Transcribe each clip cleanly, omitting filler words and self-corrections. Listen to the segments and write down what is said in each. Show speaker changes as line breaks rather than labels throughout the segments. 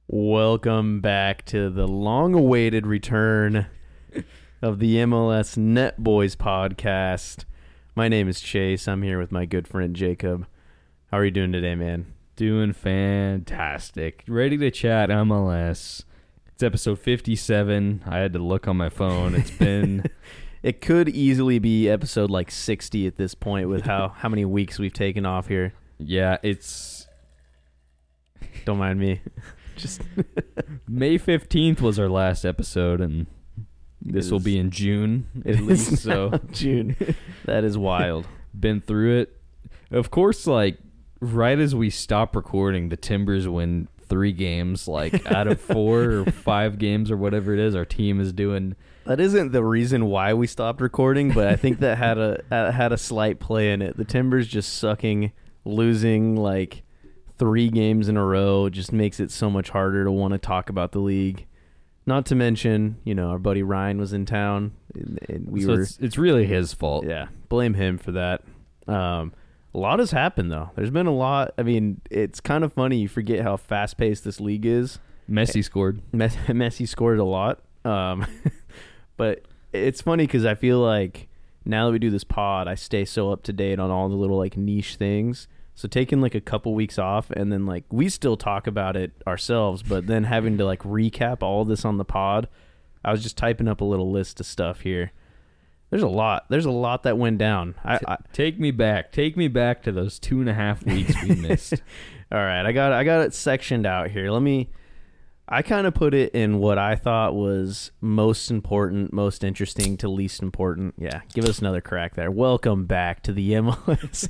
Welcome back to the long-awaited return of the MLS Net Boys podcast. My name is Chase. I'm here with my good friend Jacob. How are you doing today, man?
Doing fantastic. Ready to chat MLS. It's episode 57. I had to look on my phone. It's been...
It could easily be episode like 60 at this point with how many weeks we've taken off here.
Yeah, it's...
Don't mind me. Just
May 15th was our last episode, and this will be in June at least. So
June. That is wild.
Been through it. Of course, like right as we stop recording, the Timbers win 3 games, like out of 4 or 5 games or whatever it is. Our team is doing.
That isn't the reason why we stopped recording, but I think that had a slight play in it. The Timbers just sucking, losing like 3 games in a row just makes it so much harder to want to talk about the league. Not to mention, our buddy Ryan was in town, and
it's really his fault.
Yeah, blame him for that. A lot has happened though. There's been a lot. I mean, it's kind of funny. You forget how fast paced this league is.
Messi scored.
Messi scored a lot. But it's funny because I feel like now that we do this pod, I stay so up to date on all the little like niche things. So taking like a couple weeks off and then like we still talk about it ourselves, but then having to like recap all of this on the pod, I was just typing up a little list of stuff here. There's a lot. There's a lot that went down.
Take me back. Take me back to those 2.5 weeks we missed.
All right, I got it sectioned out here. I kind of put it in what I thought was most important, most interesting to least important. Yeah, give us another crack there. Welcome back to the MLS.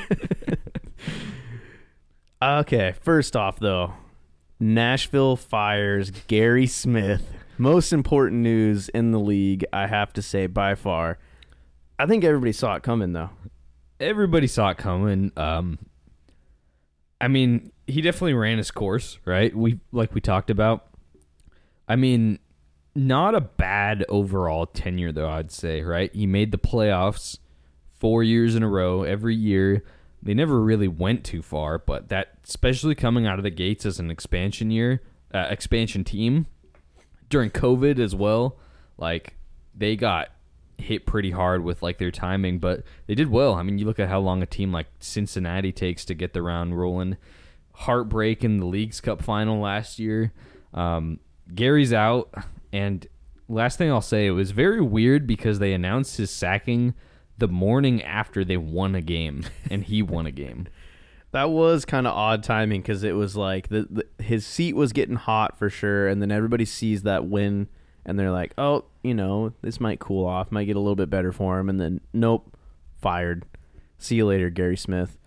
Okay, first off, though, Nashville fires Gary Smith. Most important news in the league, I have to say, by far. I think everybody saw it coming, though.
Everybody saw it coming. I mean, he definitely ran his course, right? We talked about. I mean, not a bad overall tenure, though, I'd say, right? He made the playoffs 4 years in a row, every year. They never really went too far, but that, especially coming out of the gates as an expansion team during COVID as well, like they got hit pretty hard with like their timing, but they did well. I mean, you look at how long a team like Cincinnati takes to get the round rolling. Heartbreak in the Leagues Cup final last year. Gary's out, and last thing I'll say, it was very weird because they announced his sacking the morning after they won a game, and he won a game.
That was kind of odd timing because it was like his seat was getting hot for sure, and then everybody sees that win, and they're like, oh, this might cool off, might get a little bit better for him, and then nope, fired. See you later, Gary Smith.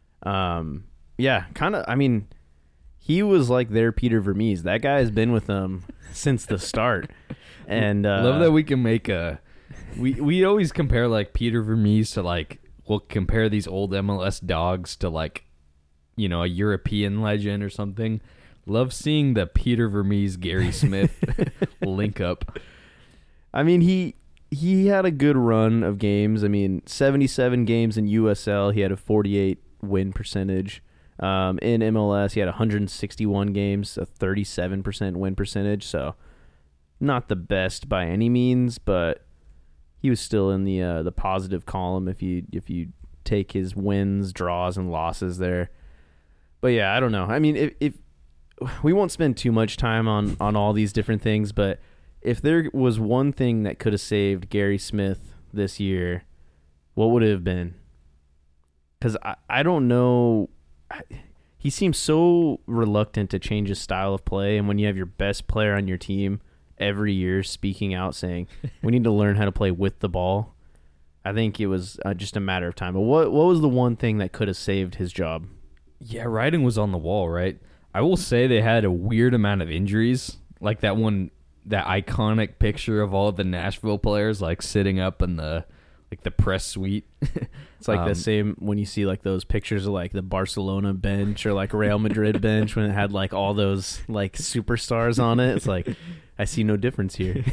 Yeah, kind of, I mean, he was like their Peter Vermees. That guy has been with them since the start. And
love that we can make we always compare like Peter Vermees to like, we'll compare these old MLS dogs to like, a European legend or something. Love seeing the Peter Vermees, Gary Smith link up.
I mean, he had a good run of games. I mean, 77 games in USL. He had a 48 win percentage. In MLS, he had 161 games, a 37% win percentage. So not the best by any means, but he was still in the positive column if you take his wins, draws, and losses there. But yeah, I don't know. I mean, if we won't spend too much time on all these different things, but if there was one thing that could have saved Gary Smith this year, what would it have been? Because I don't know. He seems so reluctant to change his style of play, and when you have your best player on your team every year speaking out saying we need to learn how to play with the ball, I think it was just a matter of time. But what was the one thing that could have saved his job?
Yeah, writing was on the wall, right? I will say they had a weird amount of injuries, like that iconic picture of all the Nashville players like sitting up in the press suite.
It's like the same when you see like those pictures of like the Barcelona bench or like Real Madrid bench when it had like all those like superstars on it. It's like, I see no difference here.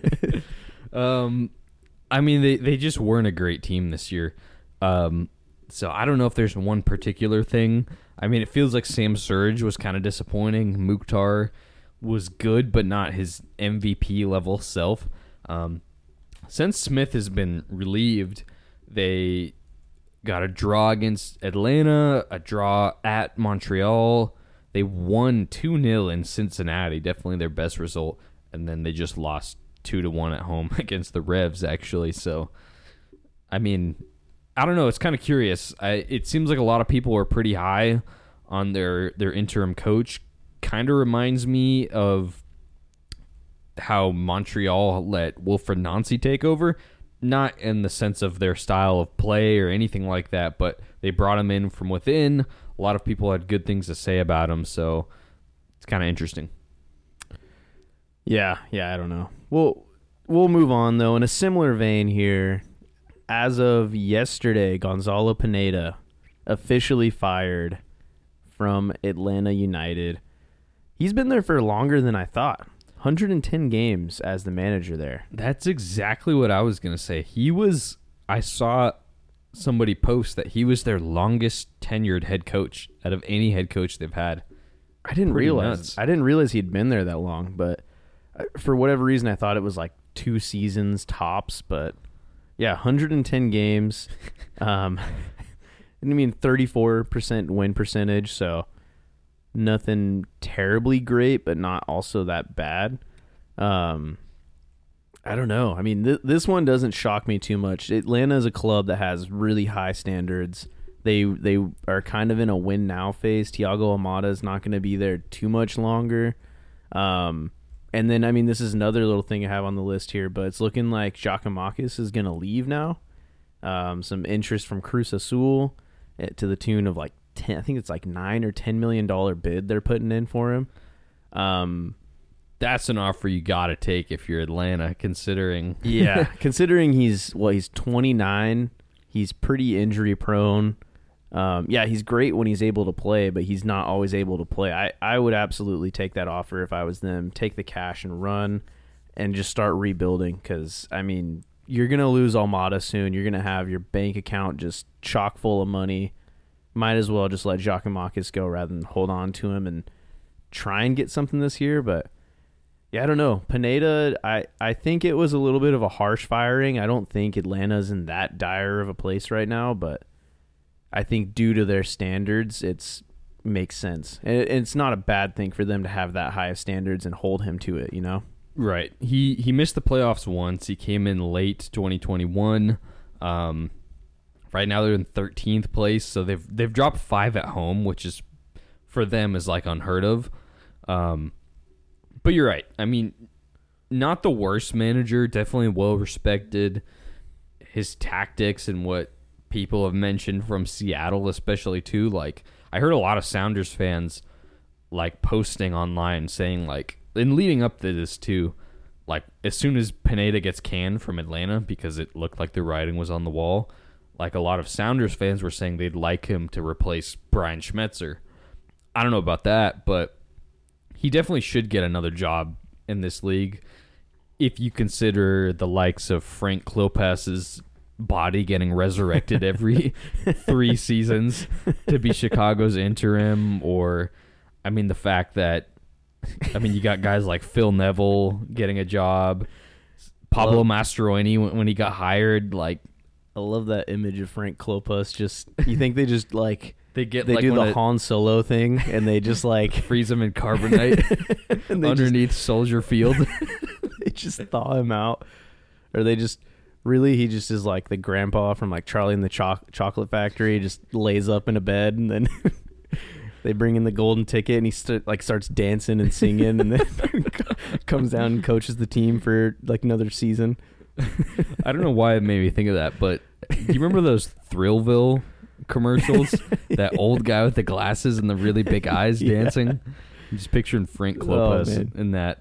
I mean, they just weren't a great team this year. So I don't know if there's one particular thing. I mean, it feels like Sam Surge was kind of disappointing. Mukhtar was good, but not his MVP level self. Since Smith has been relieved, they got a draw against Atlanta, a draw at Montreal. They won 2-0 in Cincinnati, definitely their best result, and then they just lost 2-1 at home against the Revs, actually. So, I mean, I don't know. It's kind of curious. It seems like a lot of people are pretty high on their interim coach. Kind of reminds me of how Montreal let Wilfred Nancy take over. Not in the sense of their style of play or anything like that, but they brought him in from within. A lot of people had good things to say about him, so it's kind of interesting.
Yeah, I don't know. We'll move on, though. In a similar vein here, as of yesterday, Gonzalo Pineda officially fired from Atlanta United. He's been there for longer than I thought. 110 games as the manager there.
That's exactly what I was going to say. I saw somebody post that he was their longest tenured head coach out of any head coach they've had.
I didn't realize he'd been there that long, but for whatever reason I thought it was like 2 seasons tops, but yeah, 110 games. I mean 34% win percentage, so nothing terribly great, but not also that bad. I don't know. I mean, this one doesn't shock me too much. Atlanta is a club that has really high standards. They are kind of in a win now phase. Thiago Almada is not going to be there too much longer. And then, I mean, this is another little thing I have on the list here, but it's looking like Giakoumakis is going to leave now. Some interest from Cruz Azul to the tune of like 10, I think it's like $9 or $10 million bid they're putting in for him.
That's an offer you got to take if you're Atlanta, considering.
Yeah, considering he's 29, he's pretty injury prone. Yeah, he's great when he's able to play, but he's not always able to play. I would absolutely take that offer if I was them. Take the cash and run and just start rebuilding because, I mean, you're going to lose Almada soon. You're going to have your bank account just chock full of money. Might as well just let Giakoumakis go rather than hold on to him and try and get something this year. But, yeah, I don't know. Pineda, I think it was a little bit of a harsh firing. I don't think Atlanta's in that dire of a place right now, but I think due to their standards, it makes sense. And it's not a bad thing for them to have that high of standards and hold him to it, you know?
Right. He missed the playoffs once. He came in late 2021. Right now they're in 13th place, so they've dropped 5 at home, which is for them is like unheard of. But you're right. I mean, not the worst manager, definitely well respected. His tactics and what people have mentioned from Seattle, especially too. Like, I heard a lot of Sounders fans like posting online saying like, and leading up to this too, like as soon as Pineda gets canned from Atlanta because it looked like the writing was on the wall, like a lot of Sounders fans were saying they'd like him to replace Brian Schmetzer. I don't know about that, but he definitely should get another job in this league if you consider the likes of Frank Klopas's body getting resurrected every 3 seasons to be Chicago's interim, or, I mean, the fact that, I mean, you got guys like Phil Neville getting a job, Pablo Mastroeni when he got hired, like,
I love that image of Frank Klopas. Just, you think they just like
they
do
the
Han Solo thing and they just like
freeze him in carbonite
and
underneath Soldier Field.
They just thaw him out, or they just he just is like the grandpa from like Charlie and the Chocolate Factory. Just lays up in a bed and then they bring in the golden ticket and he starts dancing and singing and then comes down and coaches the team for like another season.
I don't know why it made me think of that, but do you remember those Thrillville commercials? That old guy with the glasses and the really big eyes dancing? I'm just picturing Frank Klopas in that.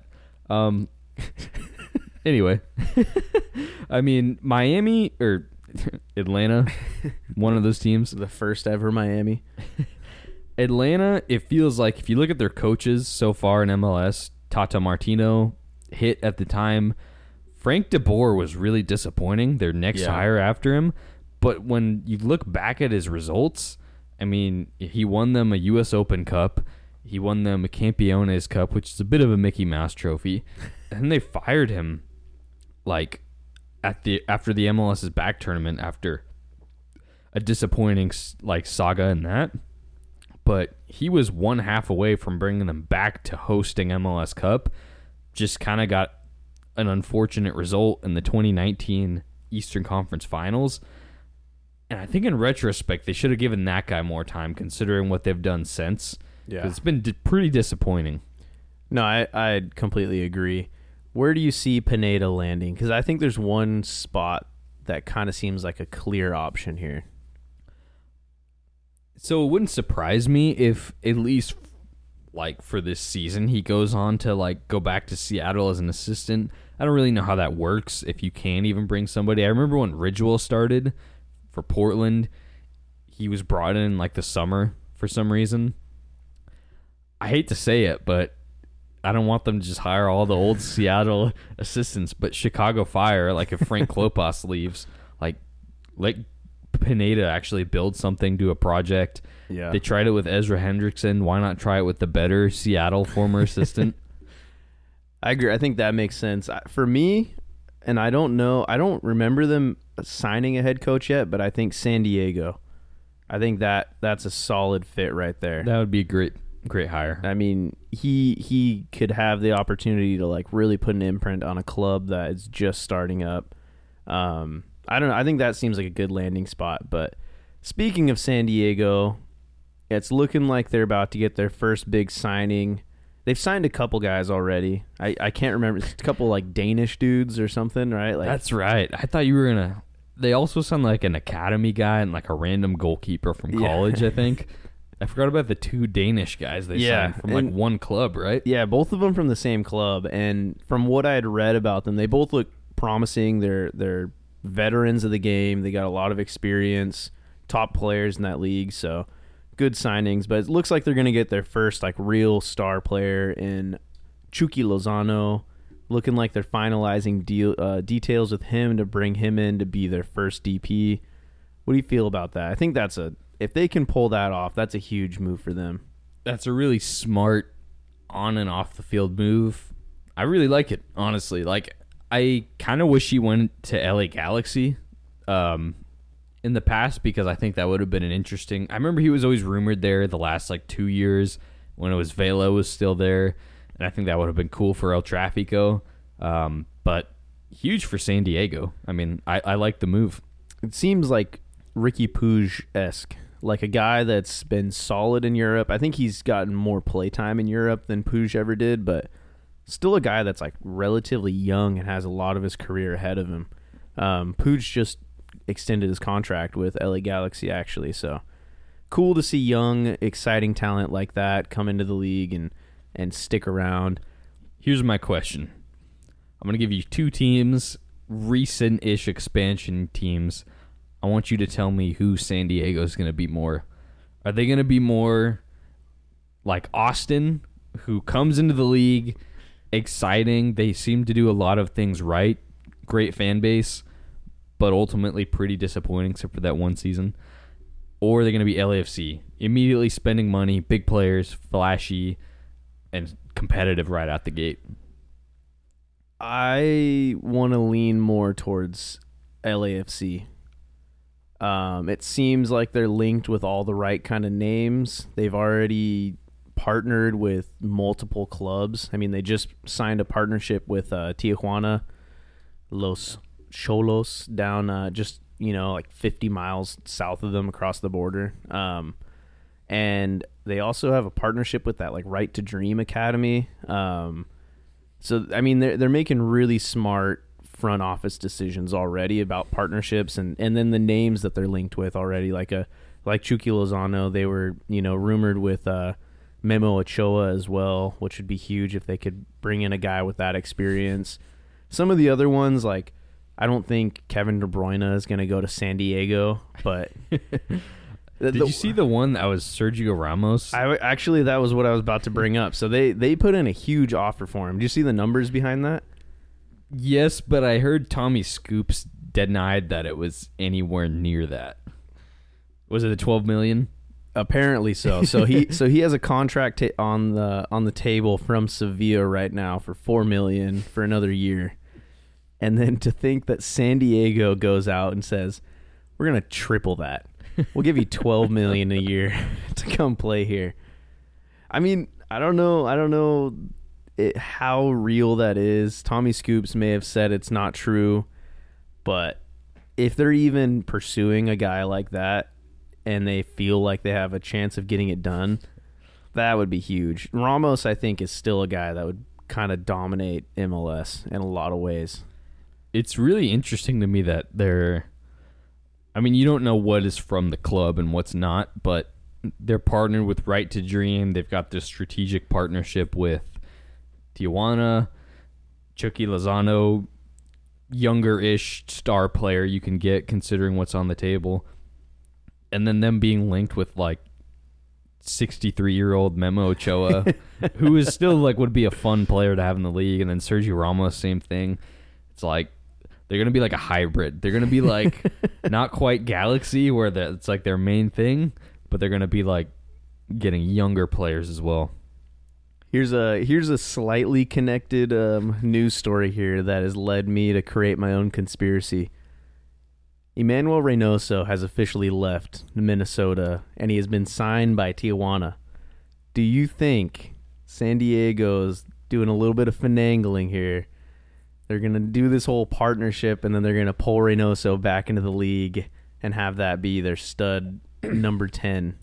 Anyway, I mean, Miami or Atlanta, one of those teams.
The first ever Miami.
Atlanta, it feels like if you look at their coaches so far in MLS, Tata Martino hit at the time. Frank DeBoer was really disappointing, their next hire after him. But when you look back at his results, I mean, he won them a U.S. Open Cup. He won the Campeones Cup, which is a bit of a Mickey Mouse trophy. And they fired him like after the MLS's back tournament after a disappointing like saga in that. But he was one half away from bringing them back to hosting MLS Cup. Just kind of got an unfortunate result in the 2019 Eastern Conference Finals. And I think in retrospect, they should have given that guy more time considering what they've done since.
Yeah.
'Cause it's been pretty disappointing.
No, I completely agree. Where do you see Pineda landing? Because I think there's one spot that kind of seems like a clear option here.
So it wouldn't surprise me if at least like for this season he goes on to like go back to Seattle as an assistant. I don't really know how that works if you can even bring somebody. I remember when Ridgewell started for Portland, he was brought in like the summer for some reason. I hate to say it, but I don't want them to just hire all the old Seattle assistants, but Chicago Fire, like if Frank Klopas leaves, like let Pineda actually build something, do a project.
Yeah.
They tried it with Ezra Hendrickson. Why not try it with the better Seattle former assistant?
I agree. I think that makes sense. For me, and I don't remember them signing a head coach yet, but I think San Diego. I think that's a solid fit right there.
That would be a great hire.
I mean, he could have the opportunity to like really put an imprint on a club that is just starting up. I don't know. I think that seems like a good landing spot. But speaking of San Diego, it's looking like they're about to get their first big signing. They've signed a couple guys already. I can't remember. It's a couple like Danish dudes or something, right? Like,
that's right. I thought you were gonna. They also signed like an academy guy and like a random goalkeeper from college. I think. I forgot about the two Danish guys they signed from like one club, right?
Yeah, both of them from the same club. And from what I had read about them, they both look promising. They're veterans of the game. They got a lot of experience, top players in that league. So good signings. But it looks like they're going to get their first like real star player in Chucky Lozano. Looking like they're finalizing details with him to bring him in to be their first DP. What do you feel about that? I think if they can pull that off, that's a huge move for them. That's
a really smart on and off the field move. I really like it, honestly. Like, I kind of wish he went to LA Galaxy in the past because I think that would have been an interesting... I remember he was always rumored there the last, 2 years when it was Vela was still there, and I think that would have been cool for El Tráfico, but huge for San Diego. I mean, I like the move.
It seems like Ricky Puig-esque. Like a guy that's been solid in Europe. I think he's gotten more playtime in Europe than Puig ever did, but still a guy that's like relatively young and has a lot of his career ahead of him. Puig just extended his contract with LA Galaxy, actually, so cool to see young, exciting talent like that come into the league and stick around.
Here's my question. I'm going to give you two teams, recent-ish expansion teams. I want you to tell me who San Diego is going to be more. Are they going to be more like Austin, who comes into the league, exciting? They seem to do a lot of things right. Great fan base, but ultimately pretty disappointing except for that one season. Or are they going to be LAFC? Immediately spending money, big players, flashy, and competitive right out the gate.
I want to lean more towards LAFC. It seems like they're linked with all the right kind of names. They've already partnered with multiple clubs. I mean, they just signed a partnership with Tijuana, Los Cholos, down just, 50 miles south of them across the border. And they also have a partnership with that like Right to Dream Academy. So, I mean, they're making really smart front office decisions already about partnerships and then the names that they're linked with already, like Chucky Lozano. They were rumored with Memo Ochoa as well, which would be huge if they could bring in a guy with that experience. Some of the other ones, like I don't think Kevin De Bruyne is going to go to San Diego, but
did you see the one that was Sergio Ramos?
Actually, that was what I was about to bring up. So they put in a huge offer for him. Do you see the numbers behind that?
Yes, but I heard Tommy Scoops denied that it was anywhere near that. Was it the $12 million?
Apparently so. So he has a contract on the table from Sevilla right now for $4 million for another year. And then to think that San Diego goes out and says, "We're going to triple that. We'll give you $12 million a year to come play here." I mean, I don't know how real that is. Tommy Scoops may have said it's not true, but if they're even pursuing a guy like that and they feel like they have a chance of getting it done, that would be huge. Ramos, I think, is still a guy that would kind of dominate MLS in a lot of ways.
It's really interesting to me that you don't know what is from the club and what's not, but they're partnered with Right to Dream. They've got this strategic partnership with Tijuana, Chucky Lozano, younger-ish star player you can get considering what's on the table. And then them being linked with, 63-year-old Memo Ochoa, who is still, would be a fun player to have in the league. And then Sergio Ramos, same thing. It's they're going to be like a hybrid. They're going to be not quite Galaxy where it's their main thing, but they're going to be getting younger players as well.
Here's a slightly connected news story here that has led me to create my own conspiracy. Emmanuel Reynoso has officially left Minnesota, and he has been signed by Tijuana. Do you think San Diego's doing a little bit of finagling here? They're going to do this whole partnership, and then they're going to pull Reynoso back into the league and have that be their stud number 10.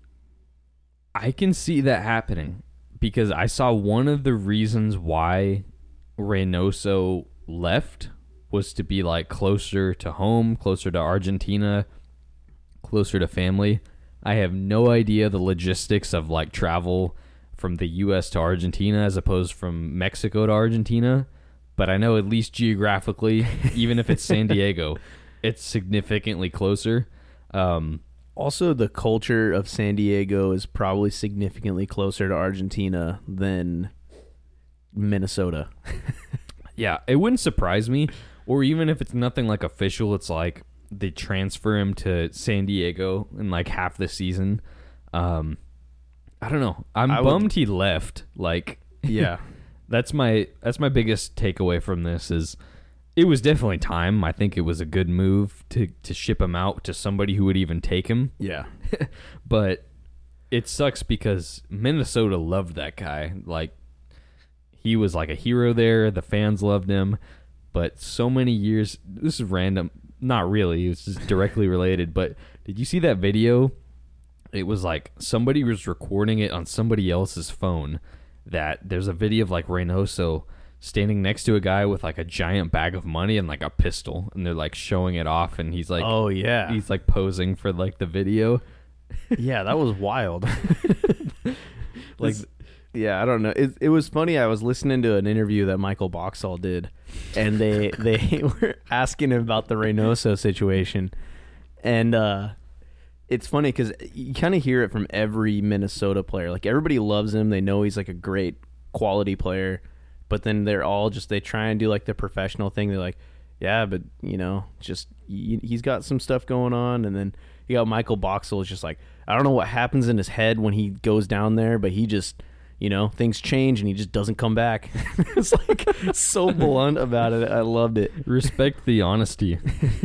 I can see that happening because I saw one of the reasons why Reynoso left was to be closer to home, closer to Argentina, closer to family. I have no idea the logistics of travel from the U.S. to Argentina as opposed from Mexico to Argentina. But I know at least geographically, even if it's San Diego, it's significantly closer.
Also, the culture of San Diego is probably significantly closer to Argentina than Minnesota.
Yeah, it wouldn't surprise me. Or even if it's nothing official, it's they transfer him to San Diego in half the season. I don't know. I'm bummed he left.
Yeah.
That's my biggest takeaway from this is it was definitely time. I think it was a good move to ship him out to somebody who would even take him.
Yeah.
But it sucks because Minnesota loved that guy. He was a hero there. The fans loved him. But so many years, this is random. Not really. It was just directly related. But did you see that video? It was somebody was recording it on somebody else's phone. That there's a video of Reynoso standing next to a guy with a giant bag of money and a pistol, and they're showing it off, and he's
oh yeah,
he's posing for the video.
Yeah, that was wild. Yeah, I don't know. It was funny. I was listening to an interview that Michael Boxall did, and they were asking him about the Reynoso situation, and it's funny because you kind of hear it from every Minnesota player. Everybody loves him. They know he's a great quality player, but then they're all they try and do the professional thing. They're yeah, but he's got some stuff going on. And then you got Michael Boxall is I don't know what happens in his head when he goes down there, but he just, things change and he just doesn't come back. It's so blunt about it. I loved it.
Respect the honesty.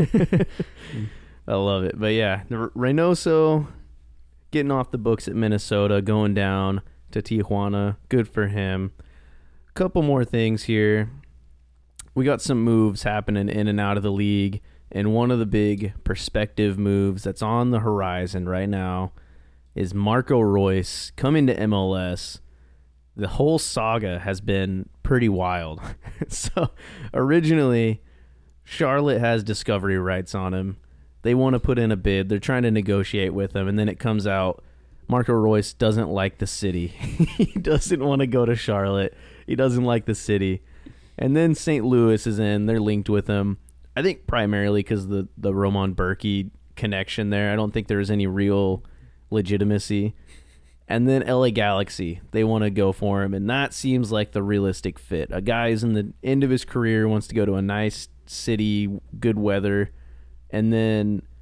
I love it. But yeah, Reynoso getting off the books at Minnesota, going down to Tijuana. Good for him. Couple more things here. We got some moves happening in and out of the league, and one of the big perspective moves that's on the horizon right now is Marco Reus coming to MLS. The whole saga has been pretty wild. So originally, Charlotte has discovery rights on him. They want to put in a bid. They're trying to negotiate with him, and then it comes out Marco Reus doesn't like the city. He doesn't want to go to Charlotte. He doesn't like the city. And then St. Louis is in. They're linked with him. I think primarily because the Roman Berkey connection there. I don't think there's any real legitimacy. And then LA Galaxy, they want to go for him, and that seems like the realistic fit. A guy who's in the end of his career, wants to go to a nice city, good weather, and then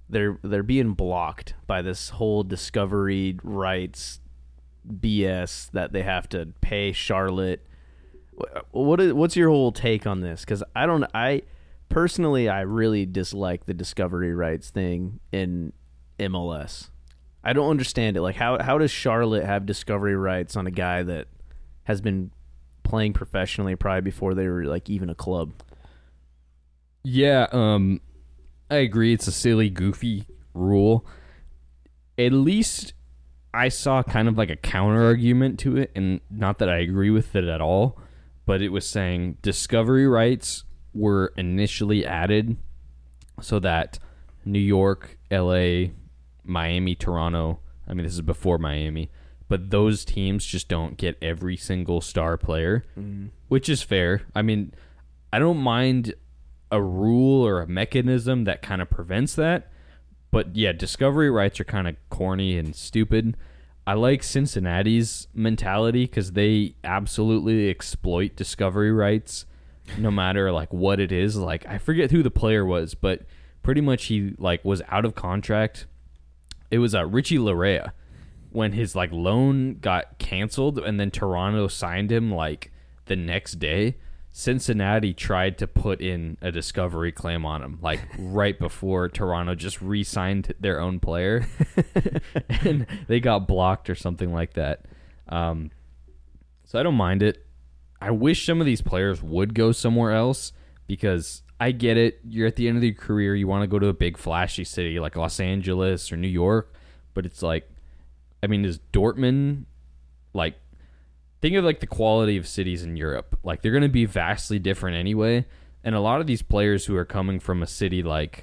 they're being blocked by this whole discovery rights BS that they have to pay Charlotte. What's your whole take on this? Because I personally really dislike the discovery rights thing in MLS. I don't understand it. Like, how does Charlotte have discovery rights on a guy that has been playing professionally probably before they were like even a club?
Yeah, I agree. It's a silly, goofy rule. At least I saw kind of like a counter argument to it, and not that I agree with it at all, but it was saying discovery rights were initially added so that New York, LA, Miami, Toronto, I mean, this is before Miami, but those teams just don't get every single star player, which is fair. I mean, I don't mind a rule or a mechanism that kind of prevents that, but yeah, discovery rights are kind of corny and stupid. I like Cincinnati's mentality because they absolutely exploit discovery rights no matter like what it is. Like, I forget who the player was, but pretty much he like was out of contract. It was Richie Larea when his like loan got canceled, and then Toronto signed him like the next day. Cincinnati tried to put in a discovery claim on him like right before Toronto just re-signed their own player, and they got blocked or something like that. So I don't mind it. I wish some of these players would go somewhere else, because I get it. You're at the end of your career. You want to go to a big flashy city like Los Angeles or New York, but it's like, I mean, is Dortmund like, think of like the quality of cities in Europe. Like, they're going to be vastly different anyway. And a lot of these players who are coming from a city like,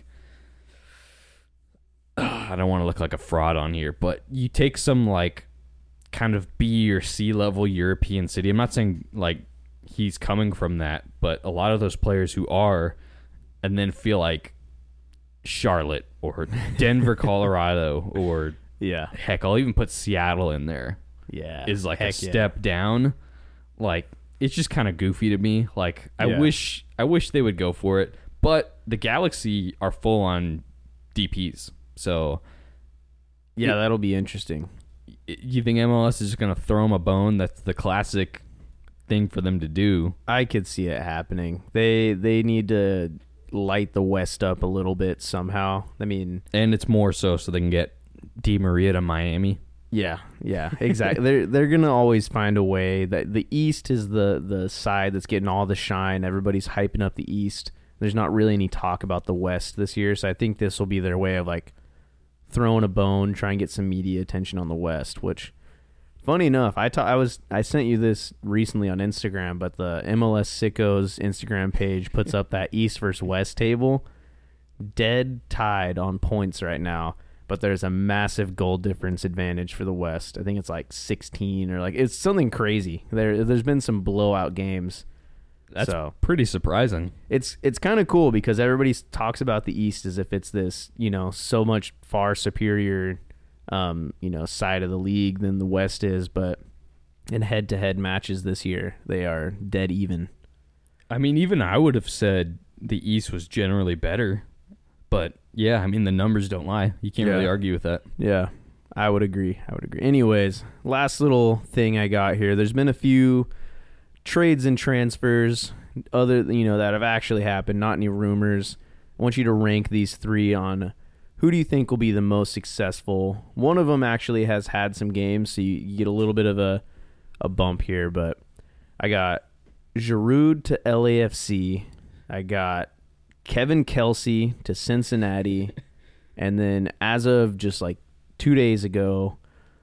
I don't want to look like a fraud on here, but you take some like kind of B or C level European city. I'm not saying like he's coming from that, but a lot of those players who are, and then feel like Charlotte or Denver, Colorado, or
Yeah.
heck, I'll even put Seattle in there.
Yeah.
Is like
Heck
a step down. Like, it's just kind of goofy to me. Like, I
Yeah.
wish they would go for it. But the Galaxy are full on DPs. So
Yeah, that'll be interesting.
you think MLS is just going to throw them a bone? That's the classic thing for them to do.
I could see it happening. They need to light the West up a little bit somehow. I mean,
And it's more so they can get Di Maria to Miami.
yeah, exactly. they're gonna always find a way. That the East is the side that's getting all the shine. Everybody's hyping up the East. There's not really any talk about the West this year, so I think this will be their way of like throwing a bone, try and get some media attention on the West. Which, funny enough, I sent you this recently on Instagram, but the MLS Sickos Instagram page puts up that East versus West table, dead tied on points right now. But there's a massive goal difference advantage for the West. I think it's like 16 or like, it's something crazy. There's been some blowout games.
That's
so
pretty surprising.
it's kind of cool because everybody talks about the East as if it's this, so much far superior, side of the league than the West is. But in head-to-head matches this year, they are dead even.
I mean, even I would have said the East was generally better. But yeah, I mean, the numbers don't lie. You can't really argue with that.
Yeah, I would agree. Anyways, last little thing I got here. There's been a few trades and transfers, that have actually happened, not any rumors. I want you to rank these three on who do you think will be the most successful. One of them actually has had some games, so you get a little bit of a bump here. But I got Giroud to LAFC. I got Kevin Kelsey to Cincinnati, and then as of just like 2 days ago,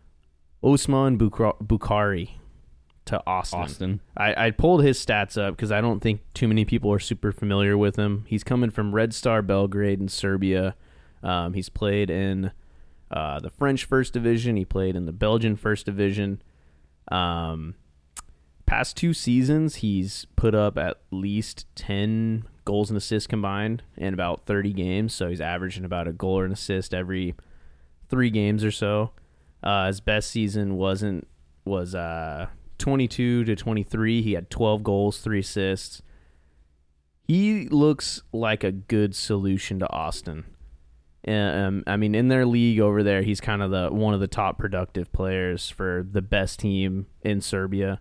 Osman Bukhari to Austin. I pulled his stats up because I don't think too many people are super familiar with him. He's coming from Red Star Belgrade in Serbia. He's played in the French First Division. He played in the Belgian First Division. Past 2 seasons, he's put up at least 10 goals and assists combined in about 30 games. So he's averaging about a goal or an assist every 3 games or so. His best season was 22 to 23. He had 12 goals, 3 assists. He looks like a good solution to Austin. I mean, in their league over there, he's kind of one of the top productive players for the best team in Serbia.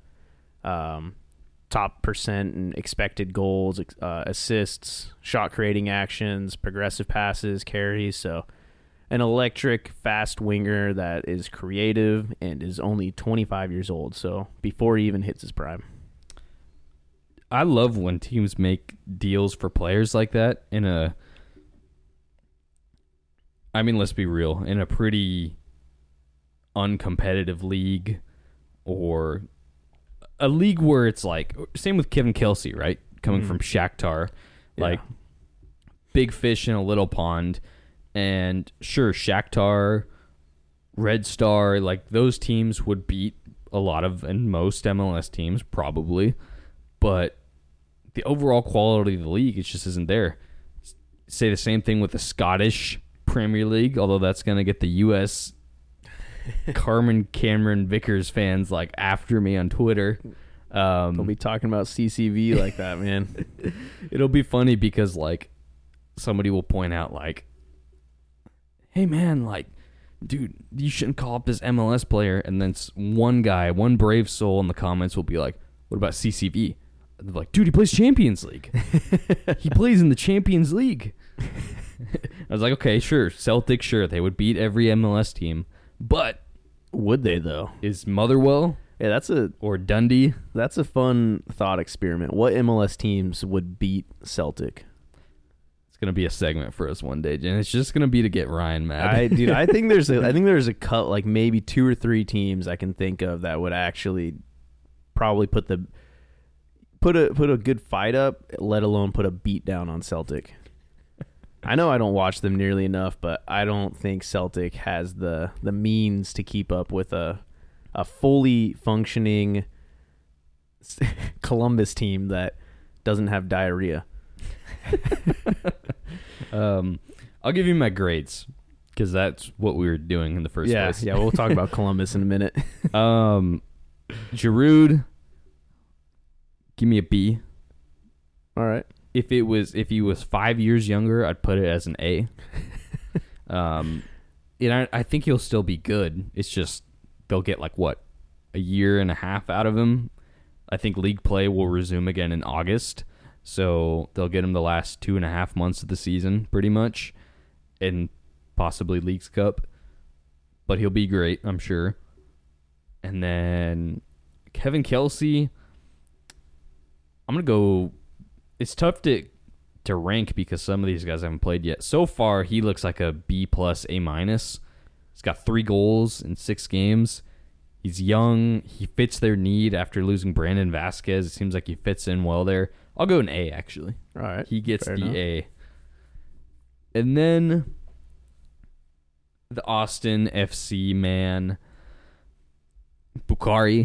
Top percent in expected goals, assists, shot creating actions, progressive passes, carries. So an electric, fast winger that is creative and is only 25 years old. So before he even hits his prime.
I love when teams make deals for players like that let's be real, in a pretty uncompetitive league, or a league where it's like, same with Kevin Kelsey, right? Coming from Shakhtar, like big fish in a little pond. And sure, Shakhtar, Red Star, like those teams would beat a lot of and most MLS teams probably, but the overall quality of the league, it just isn't there. Say the same thing with the Scottish Premier League, although that's going to get the U.S. Cameron Vickers fans like after me on Twitter.
They'll be talking about CCV like that, man.
It'll be funny because like somebody will point out like, hey man, like, dude, you shouldn't call up this MLS player. And then one brave soul in the comments will be like, what about CCV? And they're like, dude, he plays Champions League. He plays in the Champions League. I was like, okay, sure. Celtic, sure. They would beat every MLS team. But
would they, though?
Is Motherwell
Yeah,
or Dundee?
That's a fun thought experiment. What MLS teams would beat Celtic?
It's gonna be a segment for us one day, and it's just gonna be to get Ryan mad.
I think there's a cut, like maybe 2 or 3 teams I can think of that would actually probably put a good fight up, let alone put a beat down on Celtic. I know I don't watch them nearly enough, but I don't think Celtic has the means to keep up with a fully functioning Columbus team that doesn't have diarrhea.
I'll give you my grades because that's what we were doing in the first place.
Yeah, we'll talk about Columbus in a minute.
Giroud, give me a B.
All right.
If he was 5 years younger, I'd put it as an A. And I think he'll still be good. It's just they'll get like what, a year and a half out of him. I think league play will resume again in August, so they'll get him the last 2.5 months of the season, pretty much, and possibly Leagues Cup. But he'll be great, I'm sure. And then Kevin Kelsey, I'm gonna go. It's tough to rank because some of these guys haven't played yet. So far, he looks like a B+, A-. He's got 3 goals in 6 games. He's young. He fits their need after losing Brandon Vasquez. It seems like he fits in well there. I'll go an A, actually.
All right.
He gets
Fair
the
enough.
A. And then the Austin FC man, Bukhari.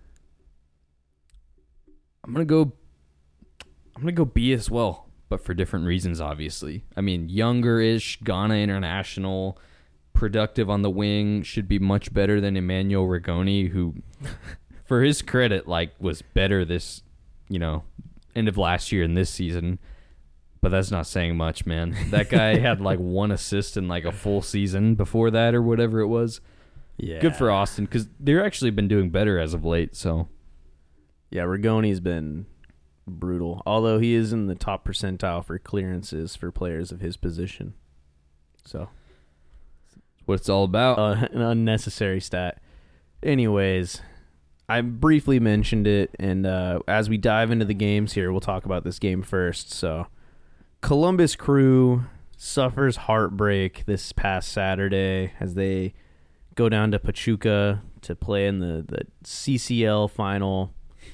I'm gonna go B as well, but for different reasons, obviously. I mean, younger-ish, Ghana international, productive on the wing, should be much better than Emmanuel Rigoni, who, for his credit, like was better this, end of last year and this season. But that's not saying much, man. That guy had like 1 assist in like a full season before that or whatever it was.
Yeah.
Good for Austin because they're actually been doing better as of late. So
Yeah, Rigoni's been brutal, although he is in the top percentile for clearances for players of his position. So
what it's all about.
an unnecessary stat. Anyways, I briefly mentioned it, and as we dive into the games here, we'll talk about this game first. So Columbus Crew suffers heartbreak this past Saturday as they go down to Pachuca to play in the CCL final.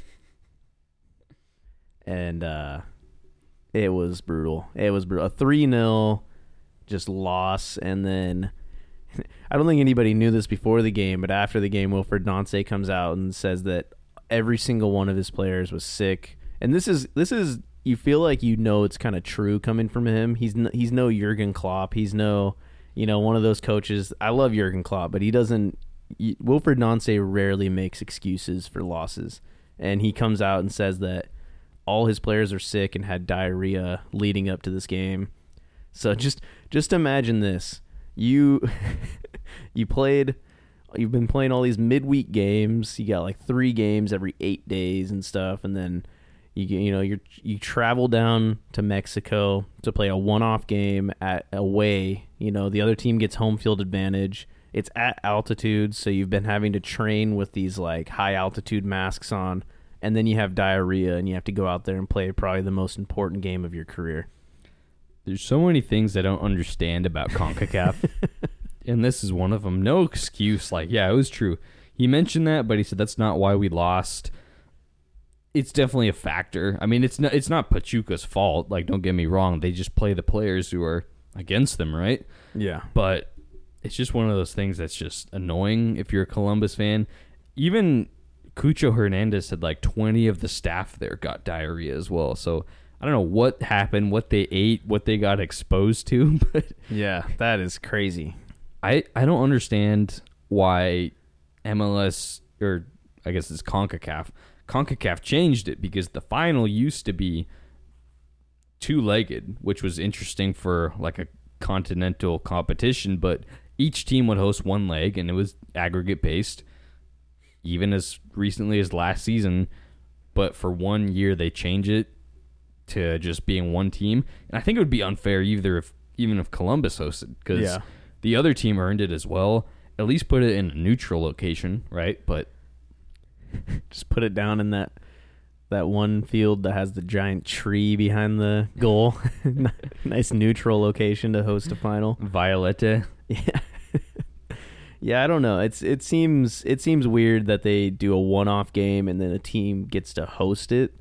And it was brutal. It was brutal. A 3-0 just loss. And then I don't think anybody knew this before the game, but after the game, Wilfred Nancy comes out and says that every single one of his players was sick. And this is you feel like it's kind of true coming from him. He's no Jurgen Klopp. He's no one of those coaches. I love Jurgen Klopp, but he doesn't. Wilfred Nancy rarely makes excuses for losses, and he comes out and says that all his players are sick and had diarrhea leading up to this game. So just imagine this. You've been playing all these midweek games. You got like 3 games every 8 days and stuff, and then you travel down to Mexico to play a one-off game at away. The other team gets home field advantage. It's at altitude, so you've been having to train with these like high altitude masks on, and then you have diarrhea and you have to go out there and play probably the most important game of your career.
There's so many things I don't understand about CONCACAF, and this is one of them. No excuse. Like, yeah, it was true. He mentioned that, but he said that's not why we lost. It's definitely a factor. I mean, it's not Pachuca's fault. Like, don't get me wrong. They just play the players who are against them, right?
Yeah.
But it's just one of those things that's just annoying if you're a Columbus fan. Even Cucho Hernandez said like 20 of the staff there got diarrhea as well. So I don't know what happened, what they ate, what they got exposed to. But
yeah, that is crazy.
I don't understand why MLS, or I guess it's CONCACAF changed it, because the final used to be 2-legged, which was interesting for like a continental competition, but each team would host one leg and it was aggregate based, even as recently as last season. But for 1 year they change it to just being one team, and I think it would be unfair even if Columbus hosted, because the other team earned it as well. At least put it in a neutral location, right? But
just put it down in that one field that has the giant tree behind the goal. Nice neutral location to host a final.
Violeta.
Yeah. Yeah, I don't know. It seems weird that they do a one-off game and then a team gets to host it.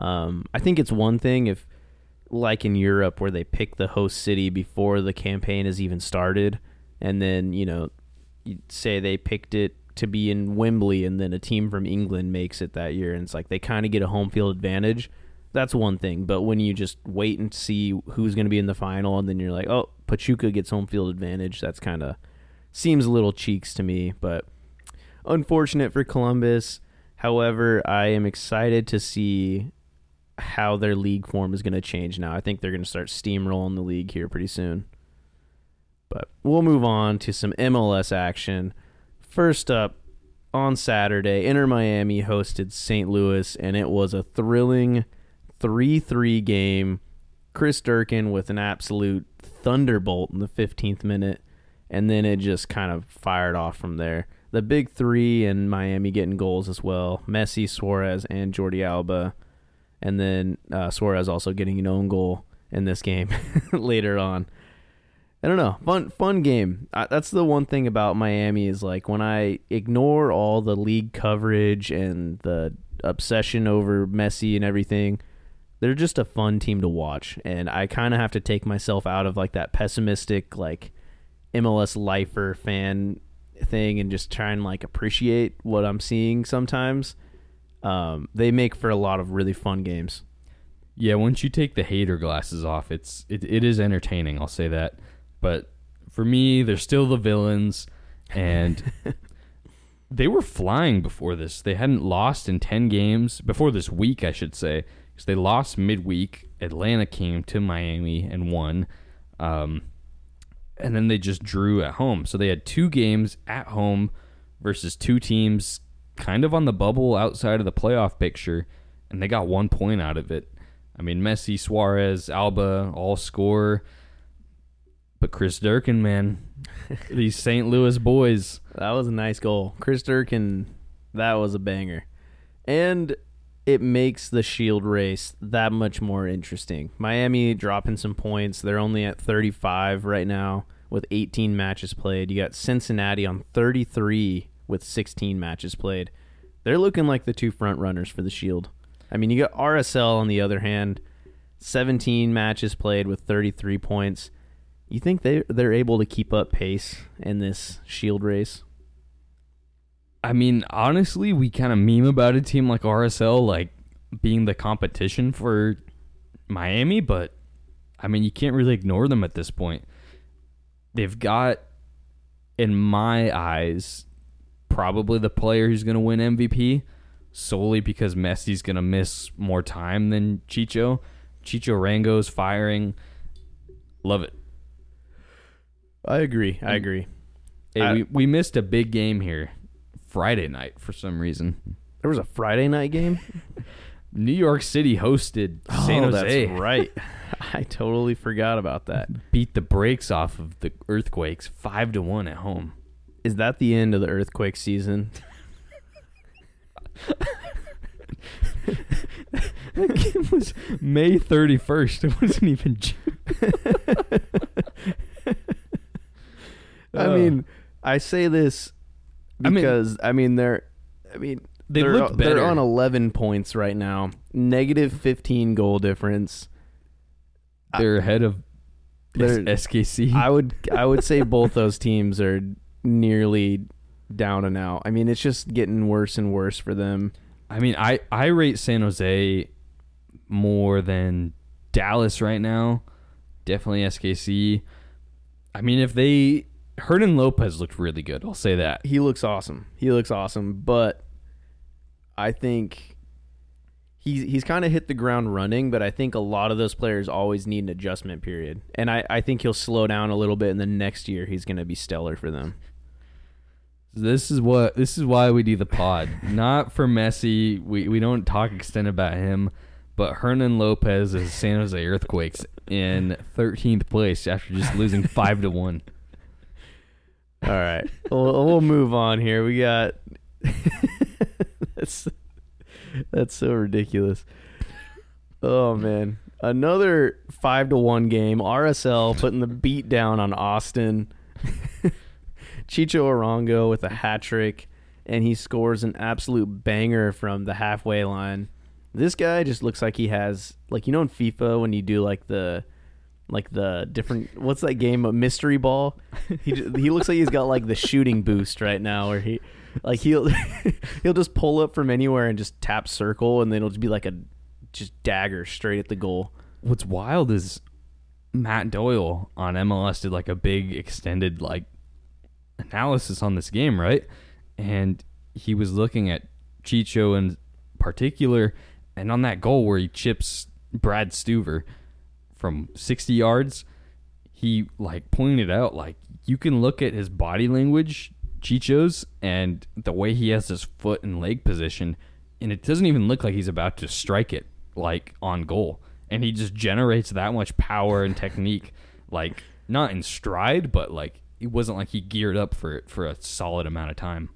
I think it's one thing if, like in Europe, where they pick the host city before the campaign has even started, and then you say they picked it to be in Wembley, and then a team from England makes it that year, and it's like they kind of get a home field advantage. That's one thing. But when you just wait and see who's going to be in the final, and then you're like, oh, Pachuca gets home field advantage, that's kind of seems a little cheeks to me. But unfortunate for Columbus. However, I am excited to see how their league form is going to change now. I think they're going to start steamrolling the league here pretty soon. But we'll move on to some MLS action. First up, on Saturday, Inter Miami hosted St. Louis, and it was a thrilling 3-3 game. Chris Durkin with an absolute thunderbolt in the 15th minute, and then it just kind of fired off from there. The big three, and Miami getting goals as well. Messi, Suarez, and Jordi Alba. And then Suarez also getting an own goal in this game later on. I don't know. Fun game. That's the one thing about Miami is, like, when I ignore all the league coverage and the obsession over Messi and everything, they're just a fun team to watch. And I kind of have to take myself out of like that pessimistic, like, MLS lifer fan thing and just try and like appreciate what I'm seeing sometimes. They make for a lot of really fun games.
Yeah, once you take the hater glasses off, it is entertaining, I'll say that. But for me, they're still the villains, and they were flying before this. They hadn't lost in 10 games, before this week, I should say, because they lost midweek. Atlanta came to Miami and won, and then they just drew at home. So they had 2 games at home versus 2 teams kind of on the bubble outside of the playoff picture, and they got 1 point out of it. I mean, Messi, Suarez, Alba all score. But Chris Durkin, man, these St. Louis boys.
That was a nice goal. Chris Durkin, that was a banger. And it makes the Shield race that much more interesting. Miami dropping some points. They're only at 35 right now with 18 matches played. You got Cincinnati on 33 with 16 matches played. They're looking like the 2 front runners for the Shield. I mean, you got RSL on the other hand, 17 matches played with 33 points. You think they're able to keep up pace in this Shield race?
I mean, honestly, we kind of meme about a team like RSL like being the competition for Miami, but I mean, you can't really ignore them at this point. They've got, in my eyes, probably the player who's going to win MVP, solely because Messi's going to miss more time than Chicho. Chicho Rango's firing. Love it.
I agree. I agree.
Hey, we missed a big game here Friday night for some reason.
There was a Friday night game?
New York City hosted San Jose.
That's right. I totally forgot about that.
Beat the brakes off of the Earthquakes 5-1 at home.
Is that the end of the Earthquake season?
That game was May 31st. It wasn't even June.
I mean, I say this because they're
looked better.
They're on 11 points right now. Negative 15 goal difference.
They're ahead of SKC.
I would say both those teams are nearly down and out. I mean, it's just getting worse and worse for them.
I mean, I rate San Jose more than Dallas right now. Definitely SKC. I mean, Hernan Lopez looked really good. I'll say that.
He looks awesome. But I think he's kind of hit the ground running, but I think a lot of those players always need an adjustment period. And I think he'll slow down a little bit, and then next year he's going to be stellar for them.
This is why we do the pod. Not for Messi. We don't talk extended about him, but Hernan Lopez is San Jose Earthquakes in 13th place after just losing 5-1.
All right. We'll move on here. We got that's so ridiculous. Oh man. Another 5-1 game. RSL putting the beat down on Austin. Chicho Arango with a hat trick, and he scores an absolute banger from the halfway line. This guy just looks like he has, like, in FIFA when you do like the different, what's that game, a mystery ball? He looks like he's got like the shooting boost right now, where he'll just pull up from anywhere and just tap circle, and then it'll just be like a just dagger straight at the goal.
What's wild is Matt Doyle on MLS did like a big extended like analysis on this game, right? And he was looking at Chicho in particular, and on that goal where he chips Brad Stuver from 60 yards, he like pointed out, like, you can look at his body language, Chicho's, and the way he has his foot and leg position, and it doesn't even look like he's about to strike it like on goal. And he just generates that much power and technique, like not in stride, but like it wasn't like he geared up for it for a solid amount of time.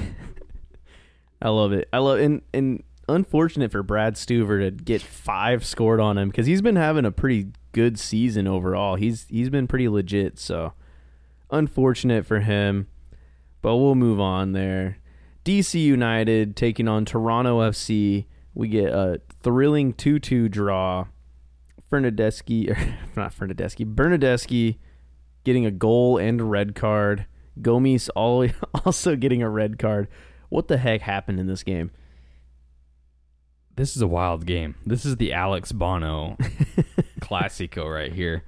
I love it. And unfortunate for Brad Stuver to get 5 scored on him, because he's been having a pretty good season overall. He's been pretty legit, so unfortunate for him. But we'll move on there. DC United taking on Toronto FC. We get a thrilling 2-2 draw. Bernadeschi getting a goal and a red card. Gomes also getting a red card. What the heck happened in this game?
This is a wild game. This is the Alex Bono Classico right here.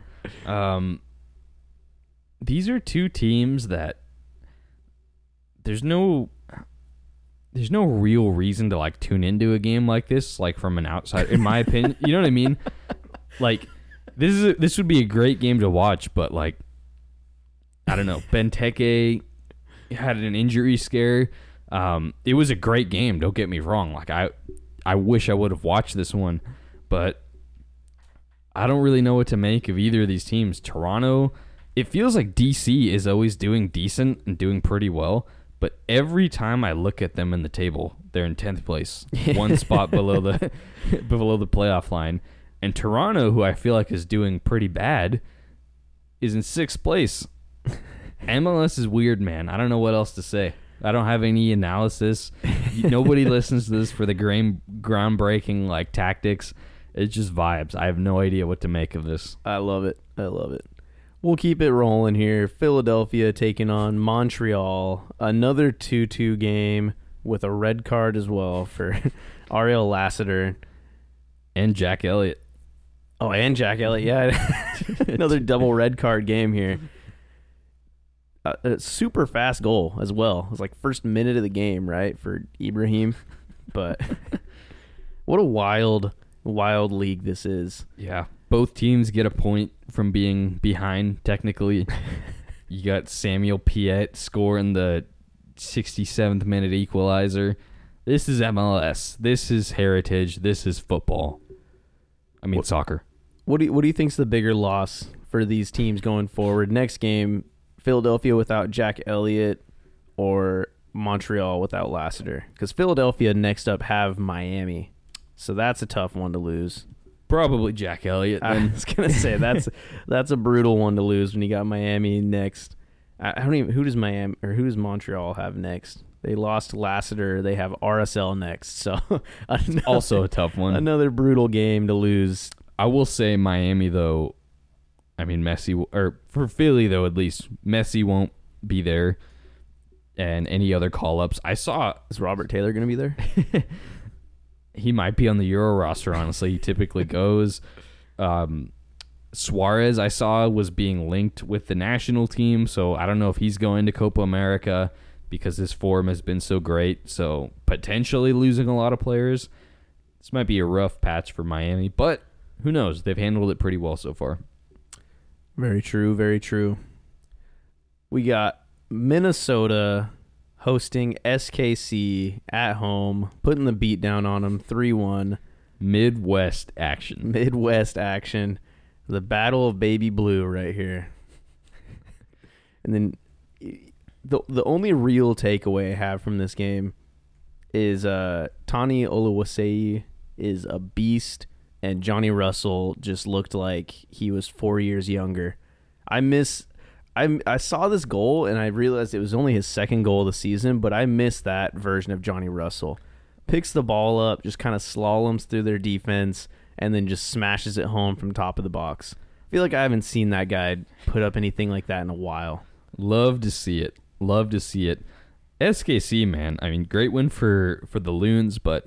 These are two teams that there's no real reason to like tune into a game like this, like from an outside, in my opinion. You know what I mean? Like this would be a great game to watch, but like, I don't know. Benteke had an injury scare. It was a great game. Don't get me wrong. Like I wish I would have watched this one, but I don't really know what to make of either of these teams. Toronto, it feels like DC is always doing decent and doing pretty well, but every time I look at them in the table, they're in 10th place, one spot below the playoff line. And Toronto, who I feel like is doing pretty bad, is in 6th place. MLS is weird, man. I don't know what else to say. I don't have any analysis. Nobody listens to this for the groundbreaking like tactics. It's just vibes. I have no idea what to make of this.
I love it. We'll keep it rolling here. Philadelphia taking on Montreal. Another 2-2 game with a red card as well for Ariel Lassiter.
And Jack Elliott.
Oh, and Jack Elliott. Yeah. Another double red card game here. A super fast goal as well. It was like first minute of the game, right, for Ibrahim. But what a wild league this is.
Yeah. Both teams get a point from being behind, technically. You got Samuel Piette scoring the 67th minute equalizer. This is MLS. This is heritage. This is football. I mean, soccer.
What do you think's the bigger loss for these teams going forward? Next game, Philadelphia without Jack Elliott or Montreal without Lassiter? Because Philadelphia next up have Miami, so that's a tough one to lose.
Probably Jack Elliott.
I was gonna say that's a brutal one to lose when you got Miami next. I don't even who does Montreal have next? They lost Lassiter. They have RSL next, so
Also a tough one.
Another brutal game to lose.
I will say Miami though. I mean Messi, or for Philly though, at least Messi won't be there, and any other call-ups. I saw
Is Robert Taylor gonna be there?
he might be on the Euro roster. Honestly, he typically goes. Suarez, I saw, was being linked with the national team, so I don't know if he's going to Copa America because his form has been so great. So potentially losing a lot of players. This might be a rough patch for Miami, but who knows? They've handled it pretty well so far.
Very true, very true. We got Minnesota hosting SKC at home, putting the beat down on them, 3-1.
Midwest action.
The Battle of Baby Blue right here. And then the only real takeaway I have from this game is Tani Oluwaseyi is a beast, and Johnny Russell just looked like he was 4 years younger. I saw this goal, and I realized it was only his second goal of the season, but I miss that version of Johnny Russell. Picks the ball up, just kind of slaloms through their defense, and then just smashes it home from top of the box. I feel like I haven't seen that guy put up anything like that in a while.
Love to see it. SKC, man. I mean, great win for the Loons, but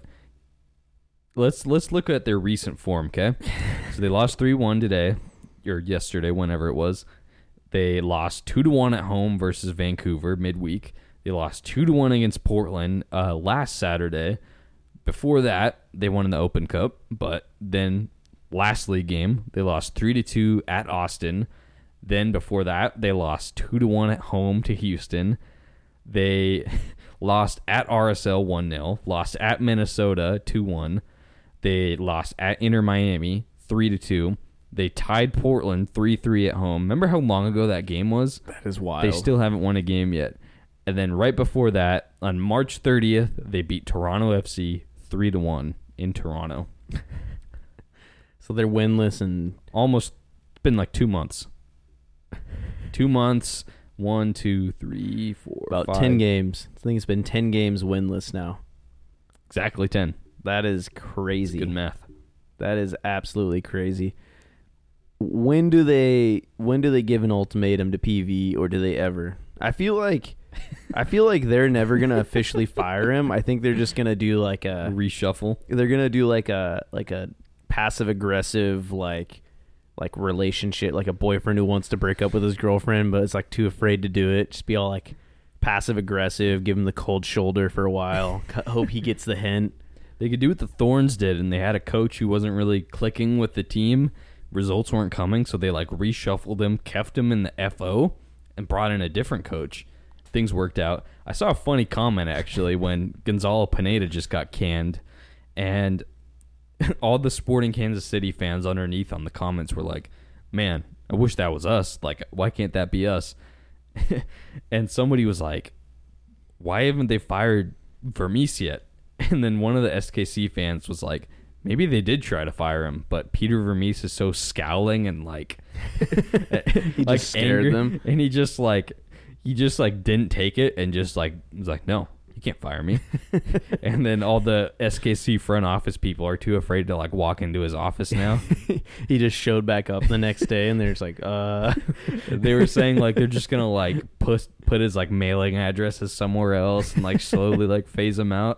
let's look at their recent form, okay? So they lost 3-1 today, or yesterday, whenever it was. They lost 2-1 at home versus Vancouver midweek. They lost 2-1 against Portland last Saturday. Before that, they won in the Open Cup, but then last league game, they lost 3-2 at Austin. Then before that, they lost 2-1 at home to Houston. They lost at RSL 1-0, lost at Minnesota 2-1. They lost at Inter Miami 3-2. They tied Portland 3-3 at home. Remember how long ago that game was?
That is wild.
They still haven't won a game yet. And then right before that, on March 30th, they beat Toronto FC 3-1 in Toronto.
So they're winless and
Almost been like 2 months. 2 months, 1, 2, 3, 4,
about
5.
10 games. I think it's been 10 games winless now.
Exactly 10.
That is crazy.
Good math.
That is absolutely crazy. When do they give an ultimatum to PV, or do they ever? I feel like they're never gonna officially fire him. I think they're just gonna do like a
reshuffle.
They're gonna do like a passive aggressive like relationship, like a boyfriend who wants to break up with his girlfriend but is like too afraid to do it. Just be all like passive aggressive, give him the cold shoulder for a while. Hope he gets the hint.
They could do what the Thorns did, and they had a coach who wasn't really clicking with the team. Results weren't coming, so they like reshuffled him, kept him in the FO, and brought in a different coach. Things worked out. I saw a funny comment actually when Gonzalo Pineda just got canned, and all the Sporting Kansas City fans underneath on the comments were like, "Man, I wish that was us. Like, why can't that be us?" And somebody was like, "Why haven't they fired Vermees yet?" And then one of the SKC fans was like, maybe they did try to fire him, but Peter Vermees is so scowling and like
he just scared them,
and he just didn't take it and just like was like, no, you can't fire me. And then all the SKC front office people are too afraid to like walk into his office now.
He just showed back up the next day, and they're just like,
They were saying like they're just gonna like put his like mailing addresses somewhere else and like slowly like phase him out.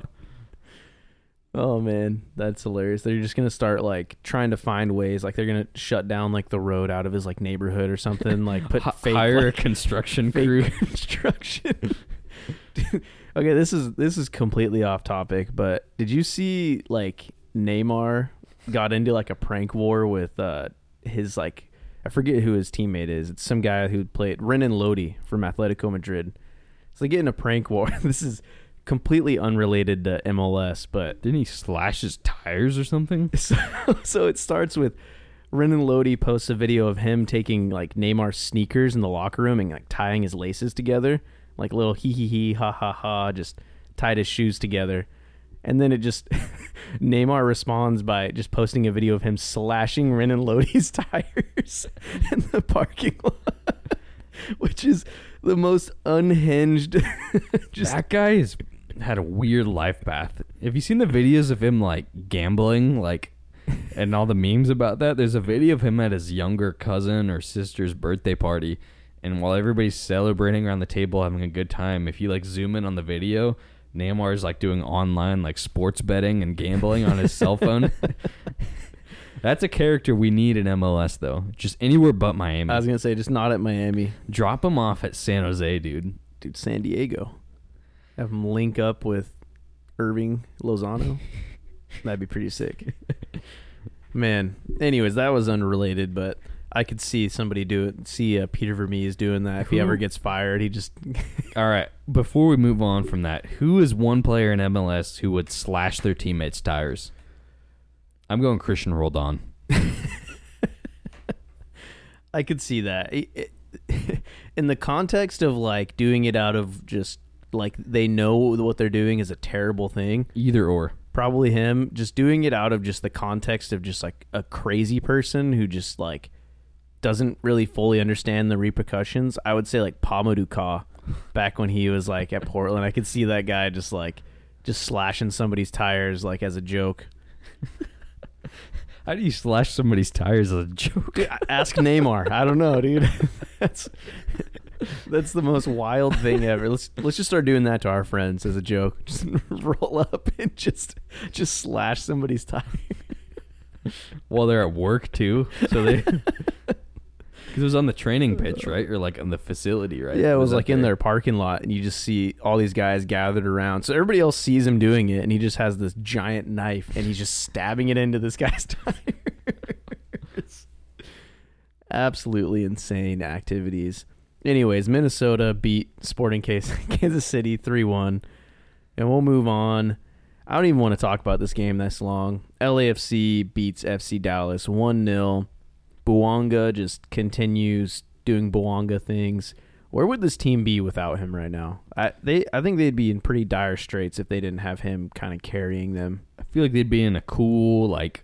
Oh man, that's hilarious. They're just gonna start like trying to find ways, like they're gonna shut down like the road out of his like neighborhood or something. Like put
hire
like,
a construction
fake
crew.
Construction. Okay, this is completely off topic, but did you see like Neymar got into like a prank war with his like, I forget who his teammate is. It's some guy who played Renan Lodi from Atletico Madrid. It's like getting a prank war. This is completely unrelated to MLS, but
Didn't he slash his tires or something?
so it starts with Renan Lodi posts a video of him taking like Neymar's sneakers in the locker room and like tying his laces together, like little hee ha ha ha, just tied his shoes together. And then it just Neymar responds by just posting a video of him slashing Renan Lodi's tires in the parking lot, which is the most unhinged.
That guy has had a weird life path. Have you seen the videos of him like gambling, like, and all the memes about that? There's a video of him at his younger cousin or sister's birthday party, and while everybody's celebrating around the table having a good time, if you like zoom in on the video, Neymar is like doing online like sports betting and gambling on his cell phone. That's a character we need in MLS though. Just anywhere but Miami.
I was gonna say just not at Miami.
Drop him off at San Jose, dude.
Dude, San Diego. Have him link up with Irving Lozano. That'd be pretty sick. Man. Anyways, that was unrelated, but I could see somebody do it. See Peter Vermees doing that. If he ever gets fired, he just...
All right. Before we move on from that, who is one player in MLS who would slash their teammates' tires? I'm going Christian Roldan.
I could see that. In the context of like doing it out of just like they know what they're doing is a terrible thing.
Either or.
Probably him. Just doing it out of just the context of just like a crazy person who just like doesn't really fully understand the repercussions. I would say like Pamadou Ka back when he was like at Portland. I could see that guy just slashing somebody's tires like as a joke.
How do you slash somebody's tires as a joke?
Dude, ask Neymar. I don't know, dude. That's the most wild thing ever. Let's just start doing that to our friends as a joke. Just roll up and just slash somebody's tire.
While they're at work too. So they because it was on the training pitch, right? Or like on the facility, right?
Yeah, it was like in their parking lot, and you just see all these guys gathered around. So everybody else sees him doing it, and he just has this giant knife, and he's just stabbing it into this guy's tires. Absolutely insane activities. Anyways, Minnesota beat Sporting Kansas City 3-1, and we'll move on. I don't even want to talk about this game this long. LAFC beats FC Dallas 1-0. Bouanga just continues doing Bouanga things. Where would this team be without him right now? I think they'd be in pretty dire straits if they didn't have him kind of carrying them.
I feel like they'd be in a cool like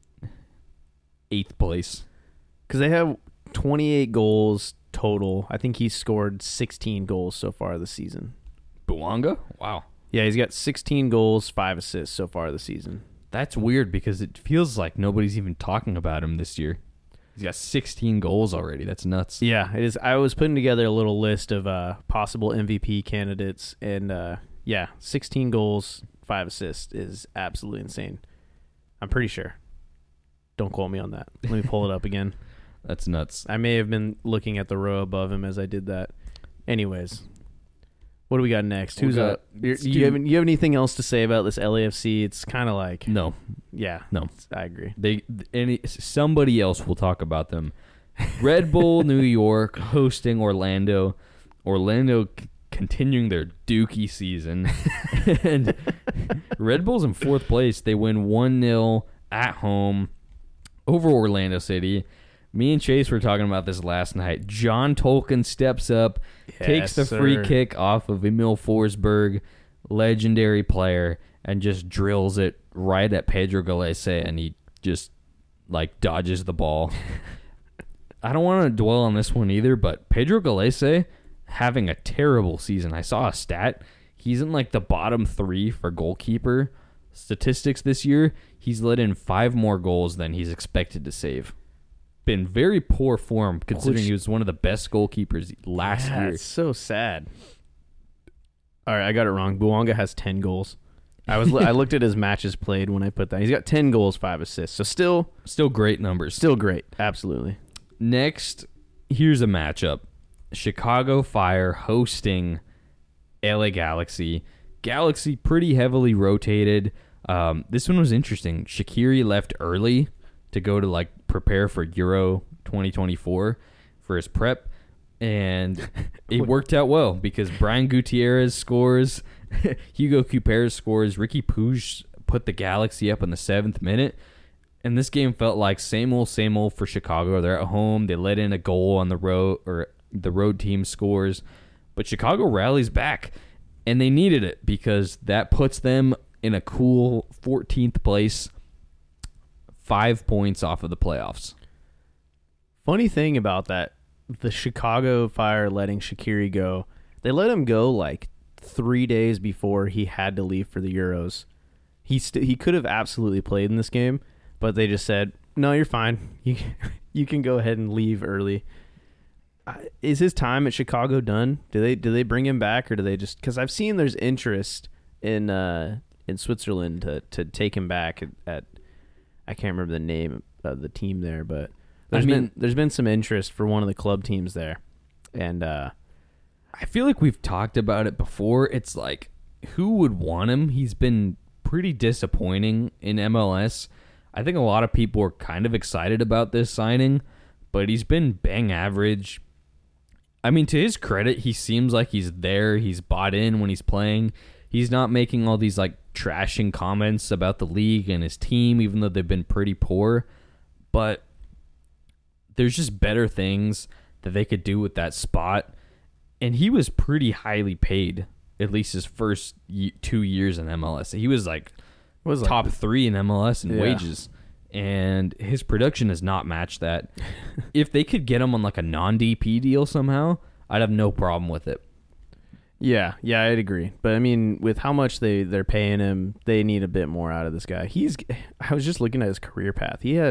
8th place.
Because they have 28 goals total. I think he's scored 16 goals so far this season.
Bouanga? Wow.
Yeah, he's got 16 goals, 5 assists so far this season.
That's weird because it feels like nobody's even talking about him this year. He's got 16 goals already. That's nuts.
Yeah, it is. I was putting together a little list of possible MVP candidates, and 16 goals, 5 assists is absolutely insane. I'm pretty sure. Don't quote me on that. Let me pull it up again.
That's nuts.
I may have been looking at the row above him as I did that. Anyways, what do we got next? Who's up? You have anything else to say about this LAFC? It's kind of like
no.
Yeah,
no,
I agree.
Somebody else will talk about them. Red Bull New York hosting Orlando. Orlando continuing their dookie season. And Red Bull's in 4th place. They win 1-0 at home over Orlando City. Me and Chase were talking about this last night. John Tolkien steps up, takes the free kick off of Emil Forsberg, legendary player, and just drills it right at Pedro Gallese, and he just like dodges the ball. I don't want to dwell on this one either, but Pedro Gallese having a terrible season. I saw a stat. He's in like the bottom 3 for goalkeeper statistics this year. He's let in 5 more goals than he's expected to save. Been very poor form considering he was one of the best goalkeepers last year.
It's so sad. All right, I got it wrong. Bouanga has 10 goals. I looked at his matches played when I put that. He's got 10 goals, 5 assists. So still
great numbers.
Still great. Absolutely.
Next, here's a matchup. Chicago Fire hosting LA Galaxy. Galaxy pretty heavily rotated. This one was interesting. Shaqiri left early to go to like prepare for Euro 2024 for his prep, and it worked out well because Brian Gutierrez scores, Hugo Cupera scores, Ricky Puig put the Galaxy up in the 7th minute, and this game felt like same old for Chicago. They're at home, they let in a goal on the road, or the road team scores, but Chicago rallies back, and they needed it because that puts them in a cool 14th place, 5 points off of the playoffs.
Funny thing about that, the Chicago Fire letting Shaqiri go, they let him go like 3 days before he had to leave for the Euros. He could have absolutely played in this game, but they just said, no, you're fine. You can go ahead and leave early. Is his time at Chicago done? Do they bring him back, or do they just, because I've seen there's interest in Switzerland to take him back at I can't remember the name of the team there, but there's been some interest for one of the club teams there, and
I feel like we've talked about it before. It's like, who would want him? He's been pretty disappointing in MLS. I think a lot of people are kind of excited about this signing, but he's been bang average. I mean, to his credit, he seems like he's there. He's bought in when he's playing. He's not making all these like trashing comments about the league and his team, even though they've been pretty poor. But there's just better things that they could do with that spot. And he was pretty highly paid, at least his first 2 years in MLS. He was like top 3 in MLS in wages. And his production has not matched that. If they could get him on like a non-DP deal somehow, I'd have no problem with it.
Yeah, I'd agree. But I mean, with how much they're paying him, they need a bit more out of this guy. I was just looking at his career path. He's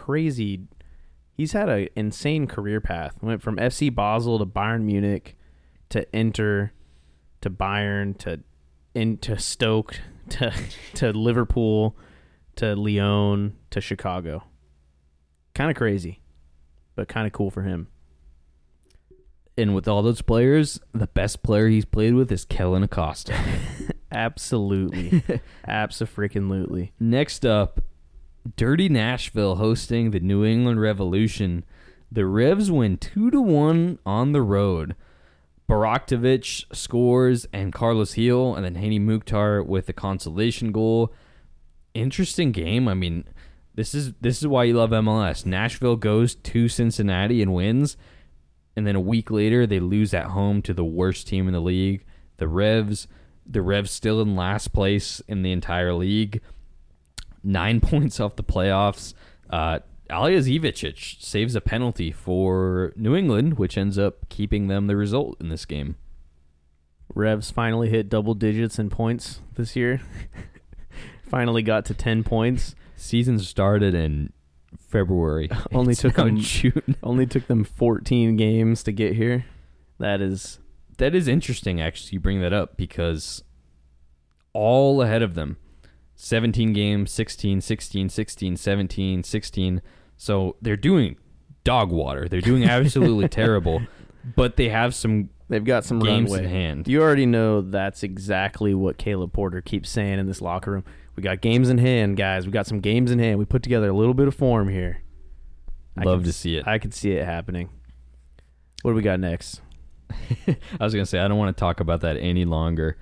had an insane career path. Went from FC Basel to Bayern Munich to Inter to Bayern to Stoke to Liverpool to Lyon to Chicago. Kind of crazy, but kind of cool for him.
And with all those players, the best player he's played with is Kellen Acosta.
Absolutely. Abso-freaking-lutely.
Next up, Dirty Nashville hosting the New England Revolution. The Revs win 2-1 on the road. Baraktovich scores and Carlos Heel, and then Hani Mukhtar with the consolation goal. Interesting game. I mean, this is why you love MLS. Nashville goes to Cincinnati and wins, and then a week later they lose at home to the worst team in the league, the Revs. The Revs still in last place in the entire league, 9 points off the playoffs. Alija Zivicic saves a penalty for New England, which ends up keeping them the result in this game.
Revs finally hit double digits in points this year. Finally got to 10 points.
Season started in February.
Only took them 14 games to get here. That is
interesting, actually, you bring that up, because all ahead of them, 17 games, 16, 16, 16, 17, 16. So they're doing dog water. They're doing absolutely terrible, but they've got some games
runway
in hand.
You already know that's exactly what Caleb Porter keeps saying in this locker room. We got games in hand, guys. We got some games in hand. We put together a little bit of form here.
Love to see it.
I could see it happening. What do we got next?
I was going to say, I don't want to talk about that any longer.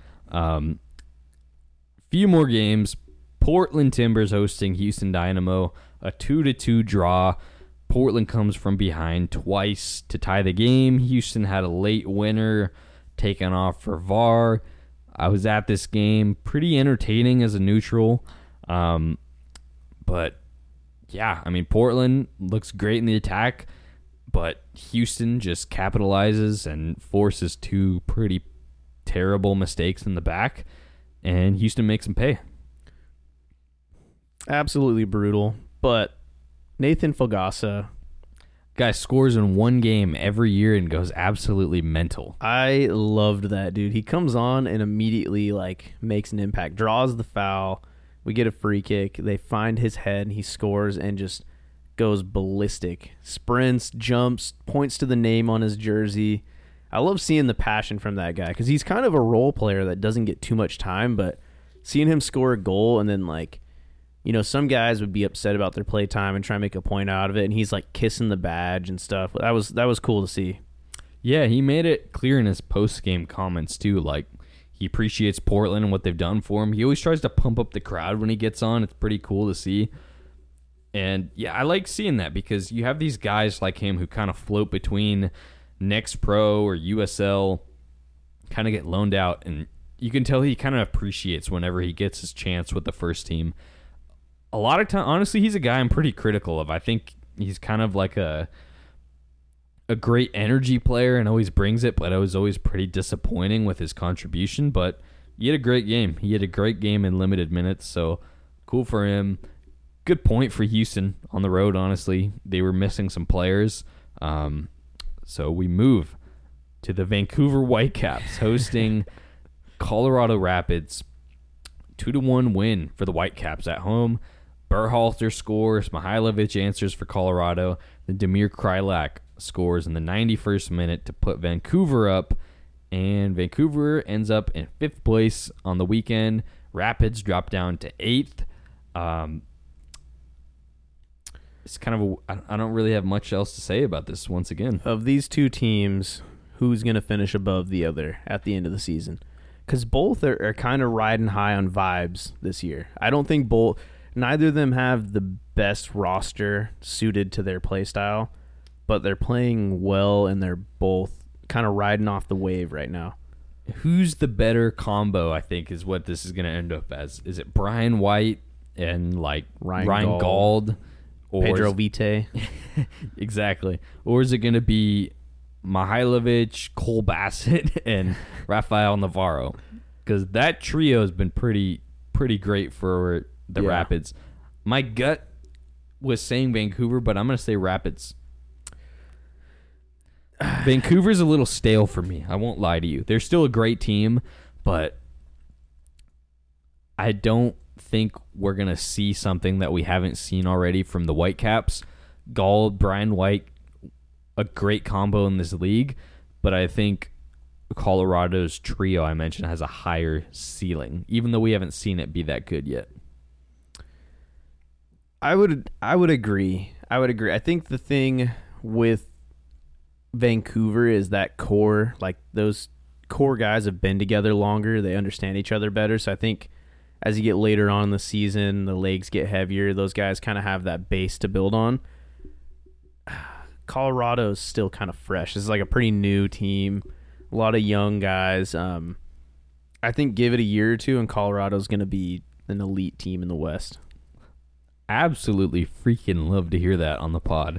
Few more games. Portland Timbers hosting Houston Dynamo. A 2-2 draw. Portland comes from behind twice to tie the game. Houston had a late winner taken off for VAR. I was at this game. Pretty entertaining as a neutral. But, yeah, I mean, Portland looks great in the attack, but Houston just capitalizes and forces 2 pretty terrible mistakes in the back, and Houston makes them pay.
Absolutely brutal, but Nathan Fogasa,
guy scores in one game every year and goes absolutely mental.
I loved that, dude. He comes on and immediately makes an impact, draws the foul. We get a free kick. They find his head, and he scores and just goes ballistic. Sprints, jumps, points to the name on his jersey. I love seeing the passion from that guy because he's kind of a role player that doesn't get too much time, but seeing him score a goal and then some guys would be upset about their play time and try and make a point out of it, and he's like kissing the badge and stuff. That was cool to see.
Yeah, he made it clear in his post-game comments, too. Like, he appreciates Portland and what they've done for him. He always tries to pump up the crowd when he gets on. It's pretty cool to see. And, yeah, I like seeing that because you have these guys like him who kind of float between Next Pro or USL, kind of get loaned out. And you can tell he kind of appreciates whenever he gets his chance with the first team. A lot of time, honestly, he's a guy I'm pretty critical of. I think he's kind of like a great energy player and always brings it, but I was always pretty disappointing with his contribution. But he had a great game. He had a great game in limited minutes, so cool for him. Good point for Houston on the road, honestly. They were missing some players. So we move to the Vancouver Whitecaps hosting Colorado Rapids. 2-1 win for the Whitecaps at home. Berhalter scores. Mihailovic answers for Colorado. Then Damir Kreilach scores in the 91st minute to put Vancouver up, and Vancouver ends up in 5th place on the weekend. Rapids drop down to 8th. It's kind of I don't really have much else to say about this once again.
Of these two teams, who's going to finish above the other at the end of the season? Because both are kind of riding high on vibes this year. I don't think neither of them have the best roster suited to their play style, but they're playing well, and they're both kind of riding off the wave right now.
Who's the better combo, I think, is what this is going to end up as. Is it Brian White and, like, Ryan Gauld? Or
Pedro Vite?
Exactly. Or is it going to be Mihailovic, Cole Bassett, and Rafael Navarro? Because that trio has been pretty great for the Rapids. My gut was saying Vancouver, but I'm going to say Rapids. Vancouver's a little stale for me. I won't lie to you. They're still a great team, but I don't think we're going to see something that we haven't seen already from the Whitecaps. Gauld, Brian White, a great combo in this league, but I think Colorado's trio I mentioned has a higher ceiling, even though we haven't seen it be that good yet.
I would agree. I think the thing with Vancouver is that core, like those core guys have been together longer. They understand each other better. So I think as you get later on in the season, the legs get heavier. Those guys kind of have that base to build on. Colorado's still kind of fresh. This is like a pretty new team. A lot of young guys. I think give it a year or two, and Colorado's going to be an elite team in the West.
Absolutely freaking love to hear that on the pod.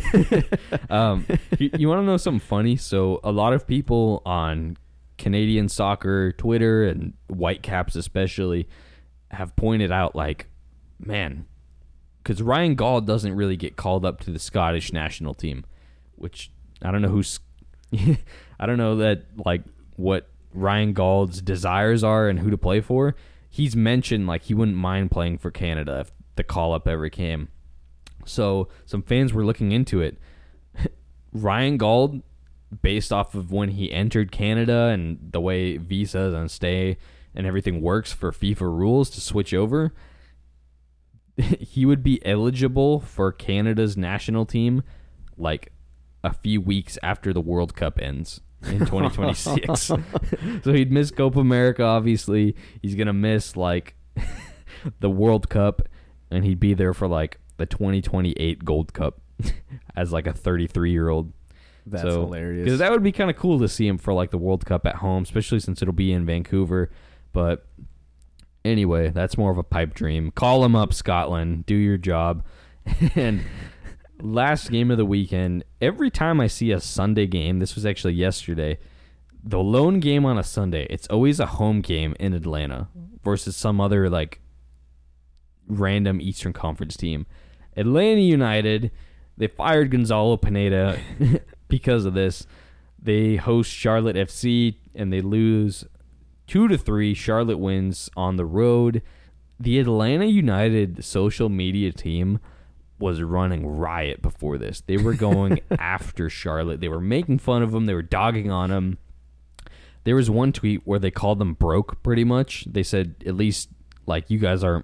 You want to know something funny? So a lot of people on Canadian soccer Twitter and Whitecaps especially have pointed out, like, man, because Ryan Gauld doesn't really get called up to the Scottish national team, which I don't know who's I don't know that, like, what Ryan Gauld's desires are and who to play for. He's mentioned, like, he wouldn't mind playing for Canada if the call-up ever came. So some fans were looking into it. Ryan Gauld, based off of when he entered Canada and the way visas and stay and everything works for FIFA rules to switch over, he would be eligible for Canada's national team like a few weeks after the World Cup ends in 2026. So he'd miss Copa America, obviously. He's going to miss, like, the World Cup, and he'd be there for, like, the 2028 Gold Cup as, like, a 33-year-old.
That's hilarious.
Because that would be kind of cool to see him for, like, the World Cup at home, especially since it'll be in Vancouver. But anyway, that's more of a pipe dream. Call him up, Scotland. Do your job. And last game of the weekend, every time I see a Sunday game, this was actually yesterday, the lone game on a Sunday, it's always a home game in Atlanta versus some other, like, random Eastern Conference team. Atlanta United, they fired Gonzalo Pineda because of this. They host Charlotte FC and they lose 2-3. Charlotte wins on the road. The Atlanta United social media team was running riot before this. They were going after Charlotte. They were making fun of them. They were dogging on them. There was one tweet where they called them broke, pretty much. They said, at least, like, you guys aren't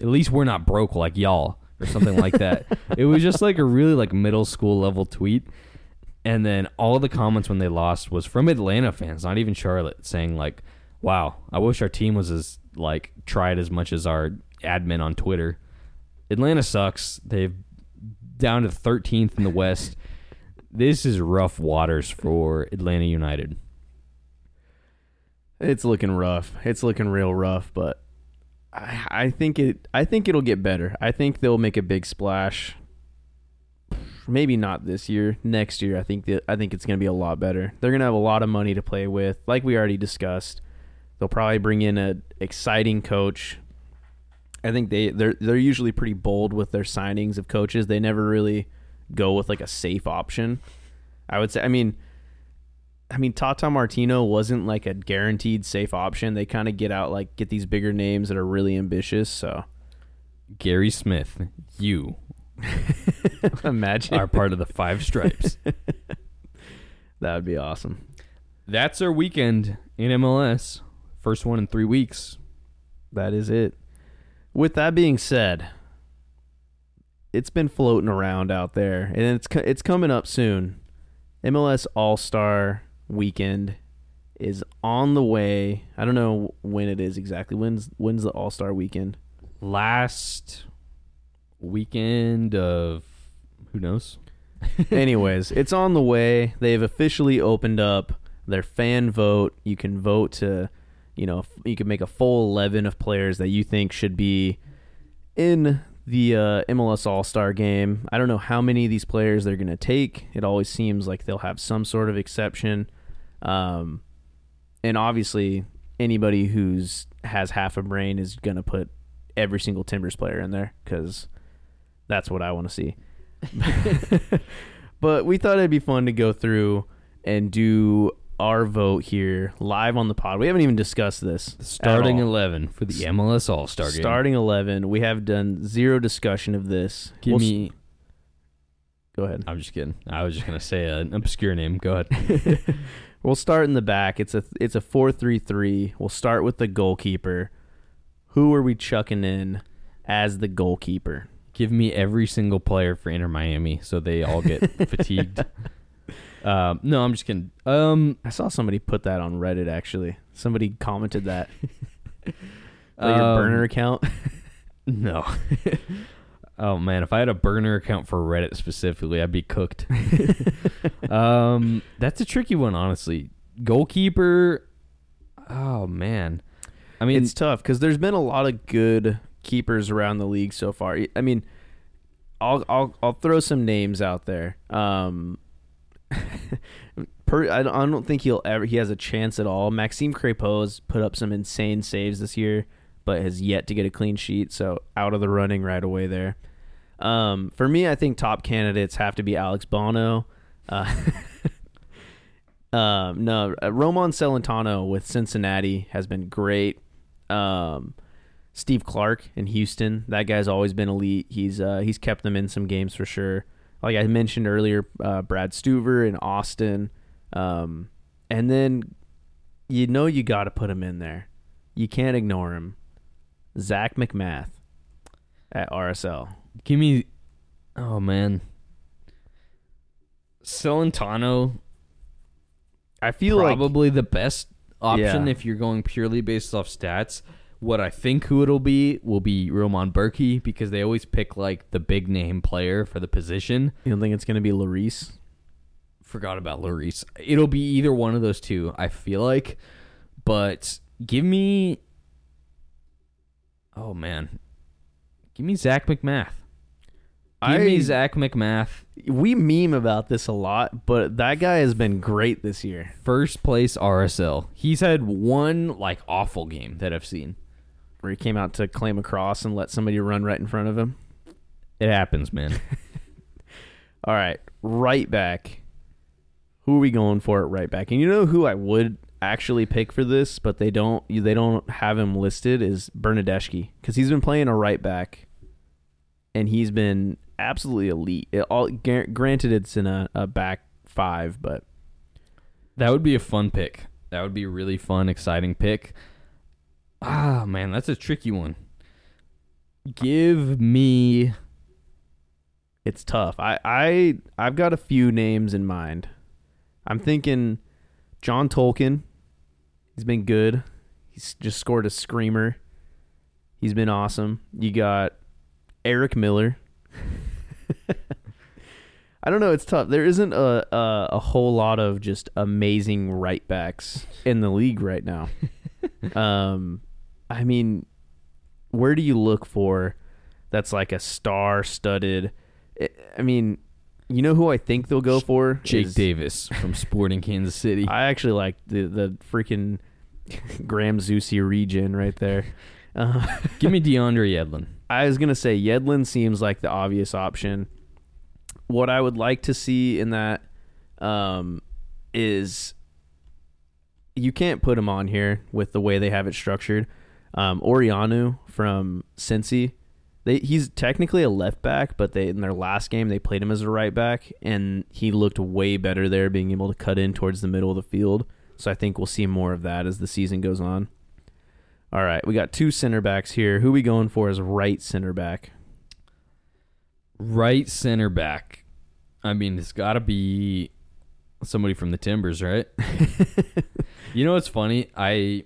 at least we're not broke like y'all or something like that. It was just like a really like middle school level tweet. And then all the comments when they lost was from Atlanta fans, not even Charlotte, saying like, wow, I wish our team was as like tried as much as our admin on Twitter. Atlanta sucks. They've down to 13th in the West. This is rough waters for Atlanta United.
It's looking rough. It's looking real rough, but I think it'll get better. I think they'll make a big splash. Maybe not this year. Next year, I think it's going to be a lot better. They're going to have a lot of money to play with, like we already discussed. They'll probably bring in an exciting coach. I think they're usually pretty bold with their signings of coaches. They never really go with like a safe option. I would say. I mean, Tata Martino wasn't like a guaranteed safe option. They kind of get these bigger names that are really ambitious. So,
Gary Smith, you
imagine
are part of the Five Stripes.
That would be awesome.
That's our weekend in MLS. First one in 3 weeks.
That is it. With that being said, it's been floating around out there, and it's coming up soon. MLS All-Star Weekend is on the way. I don't know when it is exactly. When's the All-Star Weekend?
Last weekend of who knows?
Anyways, it's on the way. They've officially opened up their fan vote. You can vote to, you can make a full 11 of players that you think should be in the MLS All-Star game. I don't know how many of these players they're going to take. It always seems like they'll have some sort of exception. And obviously, anybody has half a brain is going to put every single Timbers player in there because that's what I want to see. But we thought it'd be fun to go through and do our vote here live on the pod. We haven't even discussed this.
Starting 11 for the MLS All-Star game.
Starting 11. We have done zero discussion of this.
Go ahead.
I'm
just kidding. I was just going to say an obscure name. Go ahead.
We'll start in the back. It's a 4-3-3. We'll start with the goalkeeper. Who are we chucking in as the goalkeeper?
Give me every single player for Inter Miami so they all get fatigued. No, I'm just kidding.
I saw somebody put that on Reddit, actually. Somebody commented that. Like your burner account?
No. Oh, man, if I had a burner account for Reddit specifically, I'd be cooked. That's a tricky one, honestly. Goalkeeper, oh, man. I mean,
it's tough because there's been a lot of good keepers around the league so far. I mean, I'll throw some names out there. I don't think he has a chance at all. Maxime Crépeau has put up some insane saves this year, but has yet to get a clean sheet, so out of the running right away there. For me, I think top candidates have to be Alex Bono. Roman Celentano with Cincinnati has been great. Steve Clark in Houston, that guy's always been elite. He's kept them in some games for sure. Like I mentioned earlier, Brad Stuver in Austin. And then you got to put him in there. You can't ignore him. Zach McMath at RSL.
Give me... Oh, man. Celentano,
I feel
probably the best option
Yeah.
if you're going purely based off stats. What I think who it'll be will be Roman Berkey because they always pick like the big name player for the position.
You don't think it's going to be Lloris?
Forgot about Lloris. It'll be either one of those two, I feel like. But give me... Oh, man. Give me Zach McMath. Give me Zach McMath.
We meme about this a lot, but that guy has been great this year.
First place RSL. He's had one like awful game that I've seen.
Where he came out to claim a cross and let somebody run right in front of him.
It happens, man.
All right, right back. Who are we going for at right back? And you know who I would actually pick for this, but they don't have him listed is Bernadeschi because he's been playing a right back, and he's been absolutely elite. Granted, it's in a back five, but
that would be a fun pick. That would be a really fun, exciting pick. Ah, man, that's a tricky one. Give me.
It's tough. I've got a few names in mind. I'm thinking John Tolkien. He's been good. He's just scored a screamer. He's been awesome. You got Eric Miller. I don't know. It's tough. There isn't a whole lot of just amazing right backs in the league right now. I mean, where do you look for that's like a star-studded? I mean, you know who I think they'll go for?
Jake Davis from Sporting Kansas City.
I actually like the freaking Graham Zusi regen right there.
Give me DeAndre Yedlin.
I was going to say Yedlin seems like the obvious option. What I would like to see in that is you can't put him on here with the way they have it structured. Oriano from Cincy, he's technically a left back, but in their last game they played him as a right back, and he looked way better there, being able to cut in towards the middle of the field. So I think we'll see more of that as the season goes on. All right, we got two center backs here. Who are we going for as right center back?
Right center back. I mean, it's got to be somebody from the Timbers, right? You know what's funny? I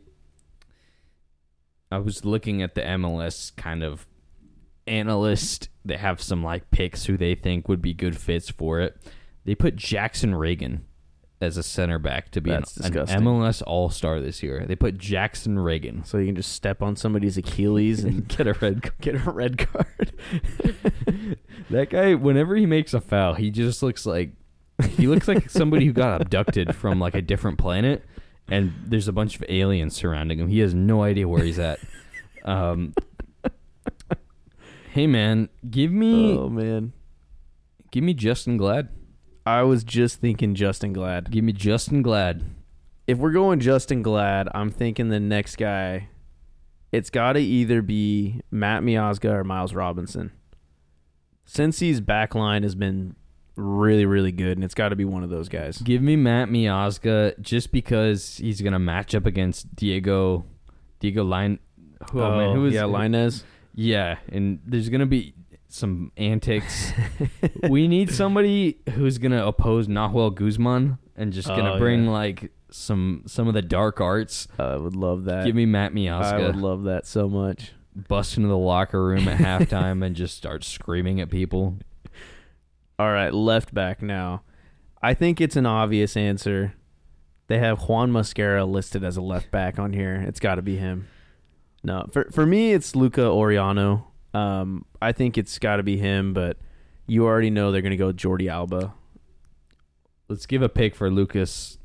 was looking at the MLS kind of analyst. They have some like picks who they think would be good fits for it. They put Jackson Reagan as a center back to be an MLS All-Star this year. They put Jackson Reagan.
So you can just step on somebody's Achilles and get a red card.
That guy, whenever he makes a foul, he just looks like somebody who got abducted from like a different planet, and there's a bunch of aliens surrounding him. He has no idea where he's at. Hey man, give me Justin Glad.
I was just thinking Justin Glad.
Give me Justin Glad.
If we're going Justin Glad, I'm thinking the next guy, it's got to either be Matt Miazga or Miles Robinson. Cincy's back line has been really, really good, and it's got to be one of those guys.
Give me Matt Miazga just because he's going to match up against Diego Line.
Lainez.
Yeah, and there's going to be some antics. We need somebody who's going to oppose Nahuel Guzman and just going to bring like some of the dark arts.
I would love that.
Give me Matt Miazga.
I would love that so much.
Bust into the locker room at halftime and just start screaming at people.
All right, left back now. I think it's an obvious answer. They have Juan Mosquera listed as a left back on here. It's got to be him. No, for me, it's Luca Oriano. I think it's got to be him, but you already know they're going to go with Jordi Alba.
Let's give a pick for Lucas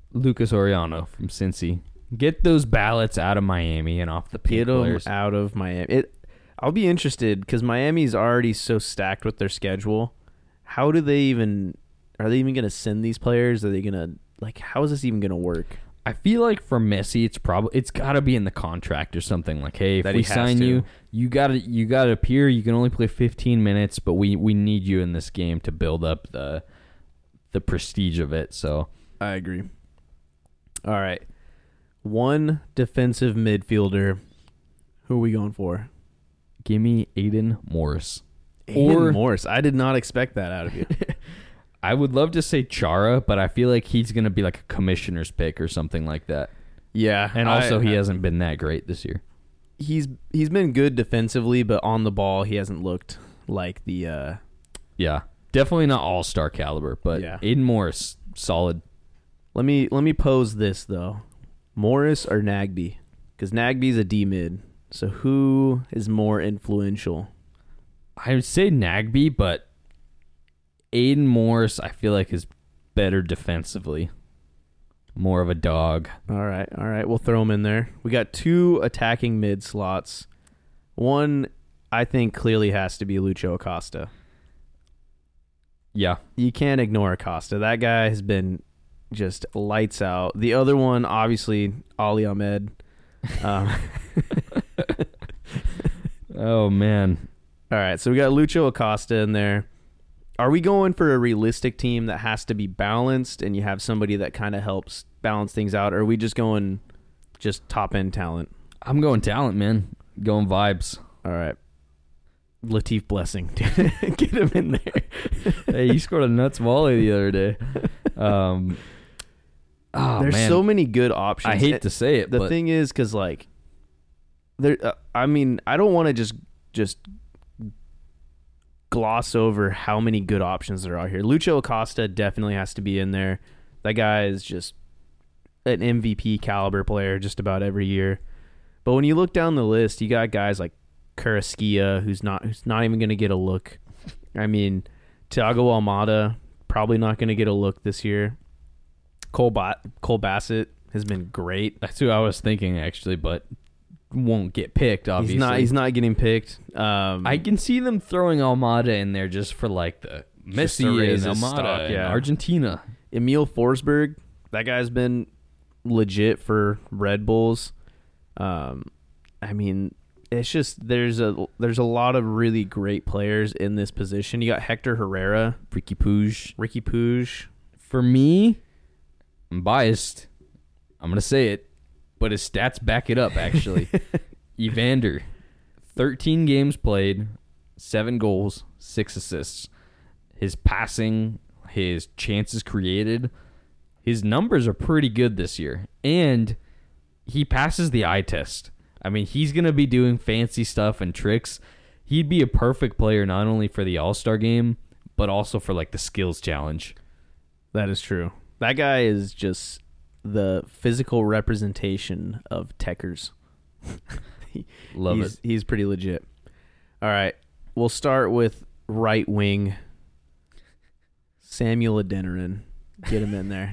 Oriano from Cincy. Get those ballots out of Miami and off the pink players.
Get them out of Miami. I'll be interested because Miami's already so stacked with their schedule. Are they even going to send these players? Are they going to, how is this even going to work?
I feel like for Messi, it's got to be in the contract or something. Like, hey, if we sign you, you gotta appear. You can only play 15 minutes, but we need you in this game to build up the prestige of it. So
I agree. All right, one defensive midfielder. Who are we going for?
Give me Aiden Morris.
Morris. I did not expect that out of you.
I would love to say Chara, but I feel like he's going to be like a commissioner's pick or something like that.
Yeah.
And also he hasn't been that great this year.
He's been good defensively, but on the ball he hasn't looked like the
Yeah. Definitely not all-star caliber, but yeah. Aiden Morris, solid.
Let me pose this though. Morris or Nagbe? Cuz Nagbe's a D mid. So who is more influential?
I would say Nagbe, but Aiden Morris, I feel like, is better defensively. More of a dog.
All right. We'll throw him in there. We got two attacking mid slots. One, I think, clearly has to be Lucho Acosta.
Yeah.
You can't ignore Acosta. That guy has been just lights out. The other one, obviously, Ali Ahmed.
Oh, man.
All right, so we got Lucho Acosta in there. Are we going for a realistic team that has to be balanced and you have somebody that kind of helps balance things out? Or are we just going top-end talent?
I'm going talent, man. Going vibes.
All right. Latif Blessing. Get him in there.
Hey, he scored a nuts volley the other day.
There's
man.
so many good options.
I hate to say it,
The
but
thing is, because like, there. I mean, I don't want to just gloss over how many good options there are here. Lucho Acosta definitely has to be in there. That guy is just an MVP caliber player just about every year. But when you look down the list, you got guys like Carrasquilla, who's not even going to get a look. I mean, Thiago Almada probably not going to get a look this year. Cole Bassett has been great.
that's who I was thinking actually, but won't get picked. Obviously,
He's not getting picked.
I can see them throwing Almada in there just for like the
Just to
Messi
raise
and
his
Almada
stock,
and
yeah.
Argentina.
Emil Forsberg, that guy's been legit for Red Bulls. I mean, it's just there's a lot of really great players in this position. You got Hector Herrera,
Ricky Puig. For me, I'm biased. I'm gonna say it, but his stats back it up. Actually, Evander, 13 games played, 7 goals, 6 assists. His passing, his chances created, his numbers are pretty good this year, and he passes the eye test. I mean, he's going to be doing fancy stuff and tricks. He'd be a perfect player not only for the All-Star game, but also for like the skills challenge.
That is true. That guy is just the physical representation of techers.
Love it.
He's pretty legit. All right. We'll start with right wing. Samuel Adeniran. Get him in there.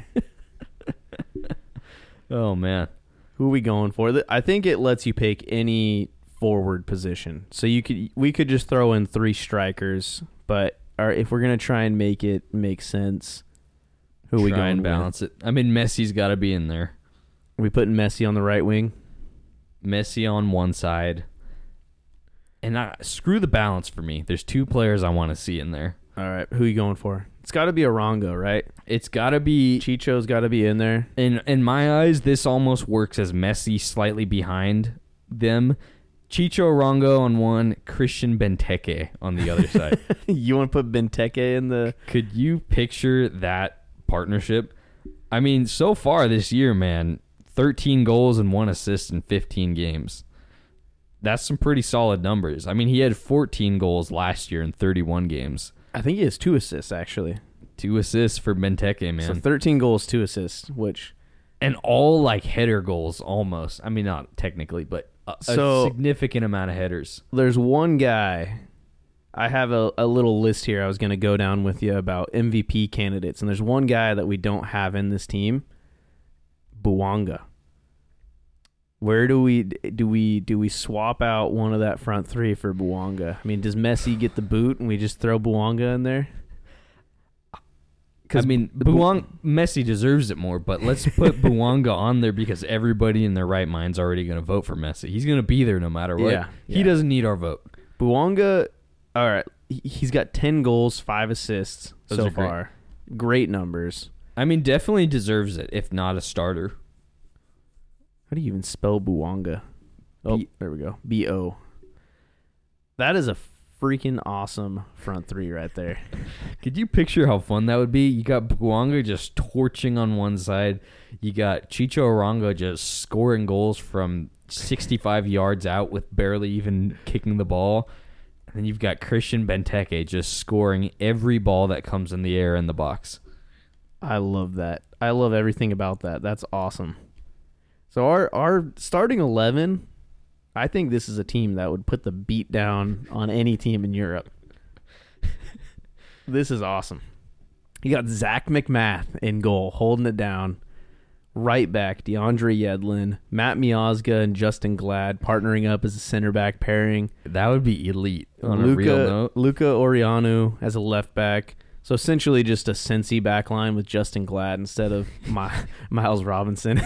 Oh, man.
Who are we going for? I think it lets you pick any forward position. So we could just throw in 3 strikers, but if we're gonna try and make it make sense, who are we
Try
going
and
with?
balance it. I mean, Messi's got to be in there.
Are we putting Messi on the right wing?
Messi on one side. And screw the balance for me. There's 2 players I want to see in there.
All right, who are you going for? It's got to be Arango, right?
It's got to be...
Chicho's got to be in there.
In my eyes, this almost works as Messi slightly behind them. Chicho Arango on one, Christian Benteke on the other side.
You want to put Benteke in the...
Could you picture that partnership? I mean, so far this year, man, 13 goals and 1 assist in 15 games. That's some pretty solid numbers. I mean, he had 14 goals last year in 31 games.
I think he has 2 assists, actually.
2 assists for Benteke, man.
So 13 goals, 2 assists, which...
And all like header goals almost. I mean, not technically, but a significant amount of headers.
There's one guy... I have a little list here I was going to go down with you about MVP candidates, and there's one guy that we don't have in this team, Bouanga. Where do we swap out one of that front 3 for Bouanga? I mean, does Messi get the boot and we just throw Bouanga in there?
I mean, Messi deserves it more, but let's put Bouanga on there because everybody in their right mind's already going to vote for Messi. He's going to be there no matter what.
Yeah.
He doesn't need our vote.
Bouanga, all right, he's got 10 goals, 5 assists so far. Great numbers.
I mean, definitely deserves it, if not a starter.
How do you even spell Bouanga? Oh, there we go. B-O. That is a freaking awesome front 3 right there.
Could you picture how fun that would be? You got Bouanga just torching on one side. You got Chicho Arango just scoring goals from 65 yards out with barely even kicking the ball. And then you've got Christian Benteke just scoring every ball that comes in the air in the box.
I love that. I love everything about that. That's awesome. So our starting 11, I think this is a team that would put the beat down on any team in Europe. This is awesome. You got Zach McMath in goal, holding it down. Right back, DeAndre Yedlin, Matt Miazga, and Justin Glad partnering up as a center back pairing.
That would be elite on a real note.
Luca Oriano as a left back. So essentially just a Cincy back line with Justin Glad instead of Miles Robinson.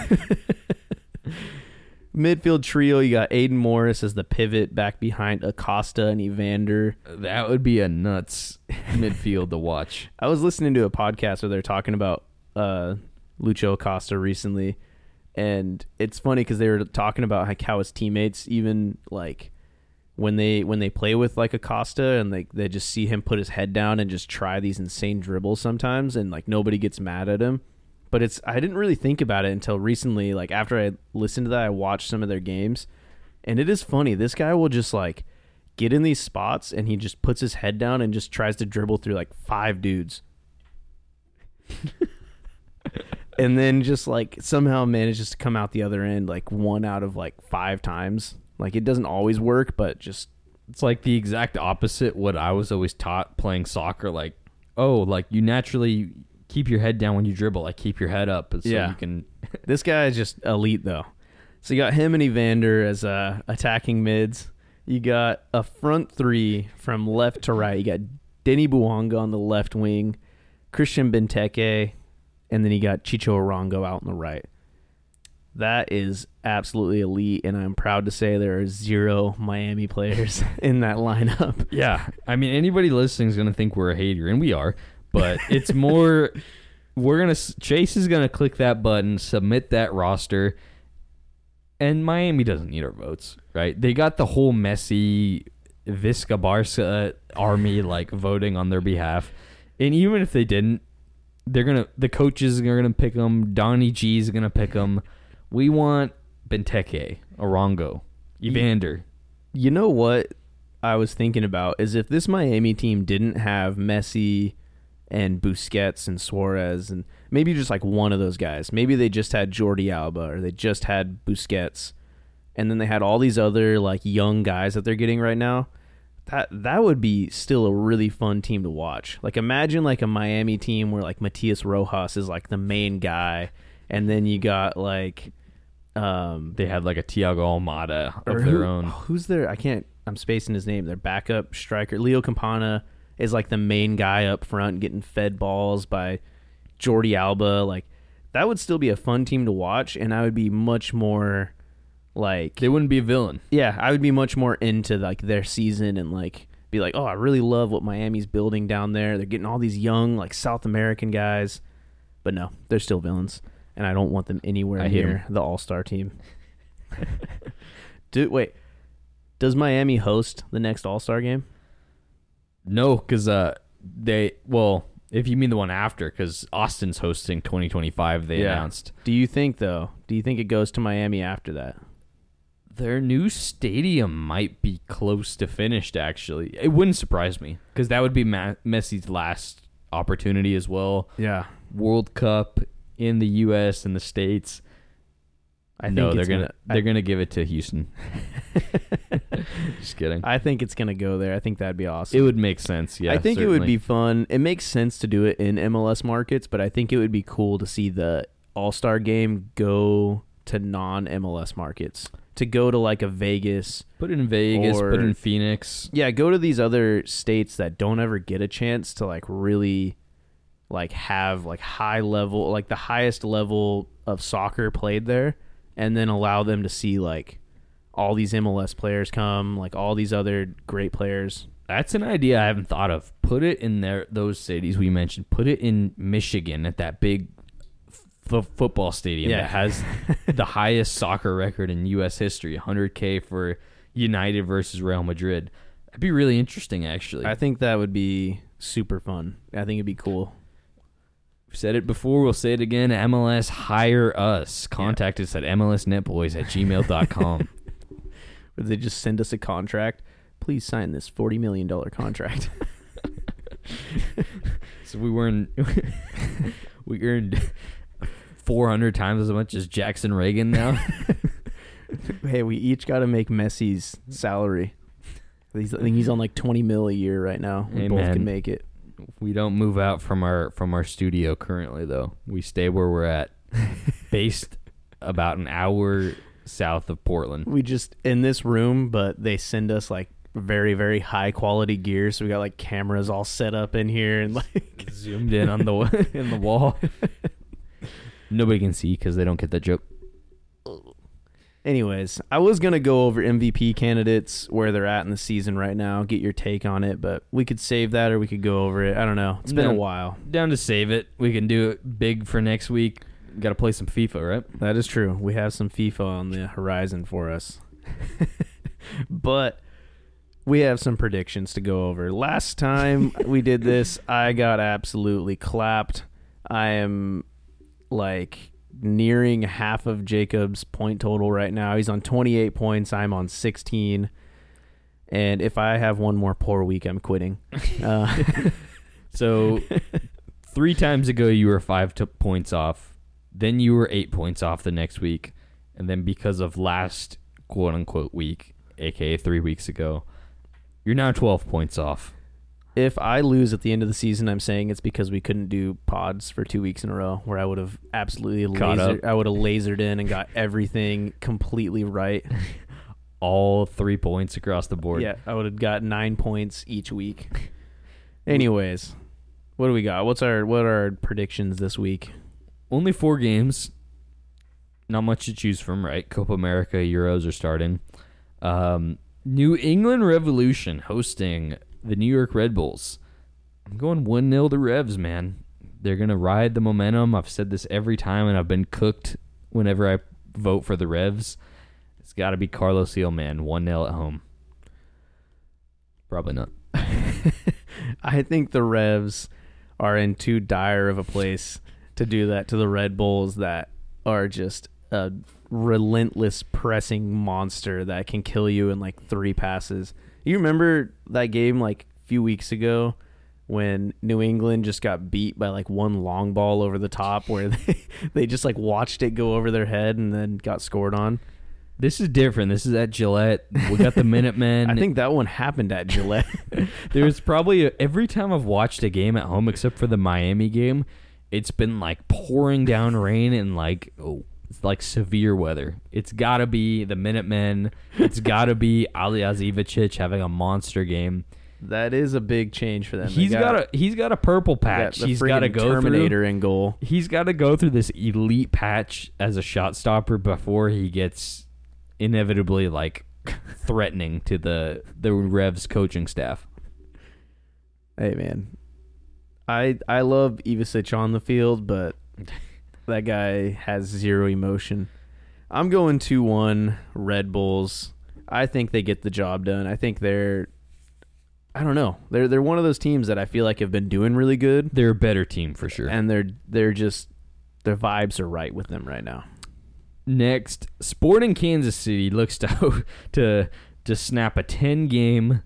Midfield trio, you got Aiden Morris as the pivot back behind Acosta and Evander.
That would be a nuts midfield to watch.
I was listening to a podcast where they're talking about Lucho Acosta recently, and it's funny because they were talking about how his teammates, even like when they play with like Acosta and they just see him put his head down and just try these insane dribbles sometimes, and like nobody gets mad at him. But I didn't really think about it until recently. Like after I listened to that, I watched some of their games, and it is funny. This guy will just like get in these spots and he just puts his head down and just tries to dribble through like 5 dudes. And then just like somehow manages to come out the other end like 1 out of like 5 times. Like it doesn't always work, but just
it's like the exact opposite what I was always taught playing soccer. Like, oh, like you naturally keep your head down when you dribble. Like keep your head up so you can.
This guy is just elite though. So you got him and Evander as attacking mids. You got a front 3 from left to right. You got Denny Buanga on the left wing, Christian Benteke, and then you got Chicho Arango out on the right. That is absolutely elite, and I'm proud to say there are 0 Miami players in that lineup.
Yeah. I mean, anybody listening is going to think we're a hater, and we are, but it's more Chase is going to click that button, submit that roster, and Miami doesn't need our votes, right? They got the whole Messi, Visca Barca army like voting on their behalf, and even if they didn't, the coaches are gonna pick them. Donnie G is gonna pick them. We want Benteke, Arango, Evander.
You know what I was thinking about is if this Miami team didn't have Messi and Busquets and Suarez and maybe just like one of those guys, maybe they just had Jordi Alba or they just had Busquets, and then they had all these other like young guys that they're getting right now. That would be still a really fun team to watch. Like imagine like a Miami team where like Matias Rojas is like the main guy, and then you got like
they had like a Thiago Almada of their own.
Who's their? I'm spacing his name. Their backup striker Leo Campana is like the main guy up front getting fed balls by Jordi Alba. Like that would still be a fun team to watch, and I would be much more like
they wouldn't be a villain.
Yeah, I would be much more into like their season and like be like, oh, I really love what Miami's building down there. They're getting all these young like South American guys, but no, they're still villains, and I don't want them anywhere near the All-Star team. Wait, does Miami host the next All-Star game?
No, because if you mean the one after, because Austin's hosting 2025, they announced.
Do you think it goes to Miami after that?
Their new stadium might be close to finished, actually. It wouldn't surprise me, because that would be Messi's last opportunity as well.
Yeah.
World Cup in the U.S. and the States. I know they're gonna give it to Houston. Just kidding.
I think it's gonna go there. I think that'd be awesome.
It would make sense. Yeah,
I think certainly. It would be fun. It makes sense to do it in MLS markets, but I think it would be cool to see the All-Star game go to non-MLS markets. To go to like a Vegas,
put it in Vegas, put it in Phoenix.
Yeah, go to these other states that don't ever get a chance to like really like have like high level, like the highest level of soccer played there, and then allow them to see like all these MLS players come, like all these other great players.
That's an idea I haven't thought of. Put it in those cities we mentioned. Put it in Michigan at that big football stadium that has the highest soccer record in U.S. history, 100K for United versus Real Madrid. That'd be really interesting, actually.
I think that would be super fun. I think it'd be cool.
We've said it before. We'll say it again. MLS, hire us. Contact us at mlsnetboys@gmail.com.
Would they just send us a contract? Please sign this $40 million contract.
So we earned 400 times as much as Jackson Reagan now.
Hey, we each got to make Messi's salary. I think he's on like $20 million a year right now. We both can make it.
We don't move out from our studio currently, though. We stay where we're at, based about an hour south of Portland.
We just in this room, but they send us like very, very high quality gear. So we got like cameras all set up in here and like
zoomed in on the wall. Nobody can see because they don't get that joke.
Anyways, I was going to go over MVP candidates, where they're at in the season right now, get your take on it, but we could save that or we could go over it. I don't know. It's been a while.
Down to save it. We can do it big for next week. Got to play some FIFA, right?
That is true. We have some FIFA on the horizon for us. But we have some predictions to go over. Last time we did this, I got absolutely clapped. I am like nearing half of Jacob's point total right now. He's on 28 points. I'm on 16. And if I have one more poor week, I'm quitting.
So 3 times ago, you were 5 points off. Then you were 8 points off the next week. And then because of last quote-unquote week, a.k.a. 3 weeks ago, you're now 12 points off.
If I lose at the end of the season, I'm saying it's because we couldn't do pods for 2 weeks in a row, where I would have absolutely lasered in and got everything completely right.
All 3 points across the board.
Yeah, I would have got 9 points each week. Anyways, what do we got? What are our predictions this week?
Only 4 games. Not much to choose from, right? Copa America, Euros are starting. New England Revolution hosting the New York Red Bulls. I'm going 1-0 to Revs, man. They're going to ride the momentum. I've said this every time, and I've been cooked whenever I vote for the Revs. It's got to be Carlos Gil, man. 1-0 at home. Probably not.
I think the Revs are in too dire of a place to do that to the Red Bulls that are just a relentless pressing monster that can kill you in like 3 passes. You remember that game like a few weeks ago when New England just got beat by like one long ball over the top where they just like watched it go over their head and then got scored on?
This is different. This is at Gillette. We got the Minutemen.
I think that one happened at Gillette.
There's probably every time I've watched a game at home, except for the Miami game, it's been like pouring down rain and like severe weather. It's got to be the Minutemen. It's got to be Alija Ivacic having a monster game.
That is a big change for them.
He's got a purple patch. He's got to go
Terminator in goal.
He's got to go through this elite patch as a shot stopper before he gets inevitably like threatening to the Revs coaching staff.
Hey man, I love Ivacic on the field, but that guy has zero emotion. I'm going 2-1 Red Bulls. I think they get the job done. I think they're one of those teams that I feel like have been doing really good.
They're a better team for sure.
And they're just, their vibes are right with them right now.
Next, Sporting Kansas City looks to snap a 10-game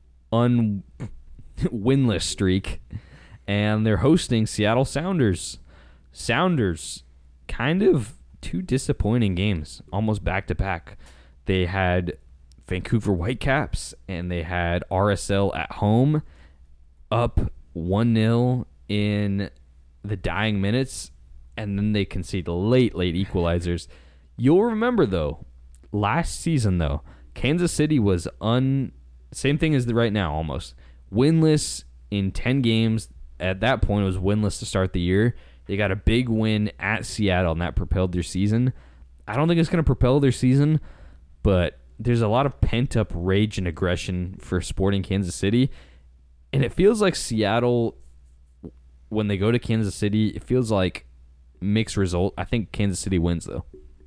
winless streak, and they're hosting Seattle Sounders. Sounders, kind of 2 disappointing games, almost back-to-back. They had Vancouver Whitecaps, and they had RSL at home, up 1-0 in the dying minutes, and then they concede late equalizers. You'll remember, though, last season, though, Kansas City was same thing as right now, almost. Winless in 10 games. At that point, it was winless to start the year. They got a big win at Seattle, and that propelled their season. I don't think it's going to propel their season, but there's a lot of pent-up rage and aggression for Sporting Kansas City, and it feels like Seattle, when they go to Kansas City, it feels like mixed result. I think Kansas City wins, though.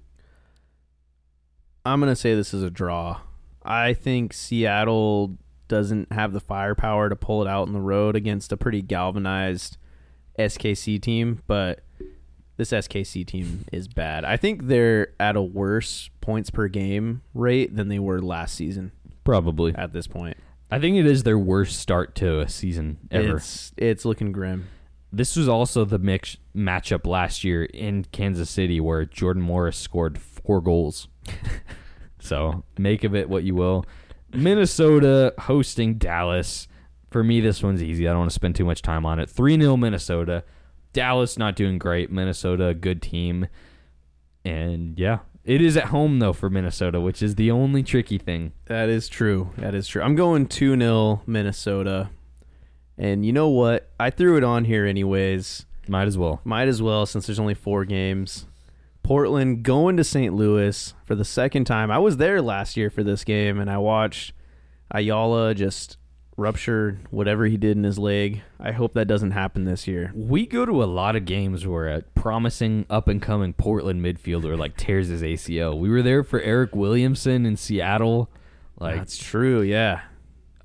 I'm going to say this is a draw. I think Seattle doesn't have the firepower to pull it out on the road against a pretty galvanized SKC team, but this SKC team is bad. I think they're at a worse points per game rate than they were last season.
Probably.
At this point.
I think it is their worst start to a season ever.
It's looking grim.
This was also the matchup last year in Kansas City where Jordan Morris scored 4 goals. So make of it what you will. Minnesota hosting Dallas. For me, this one's easy. I don't want to spend too much time on it. 3-0 Minnesota. Dallas not doing great. Minnesota, good team. And yeah, it is at home, though, for Minnesota, which is the only tricky thing.
That is true. I'm going 2-0 Minnesota. And you know what? I threw it on here anyways.
Might as well,
since there's only 4 games. Portland going to St. Louis for the second time. I was there last year for this game, and I watched Ayala just rupture whatever he did in his leg. I hope that doesn't happen this year.
We go to a lot of games where a promising up-and-coming Portland midfielder like tears his ACL. We were there for Eric Williamson in Seattle.
That's true, yeah.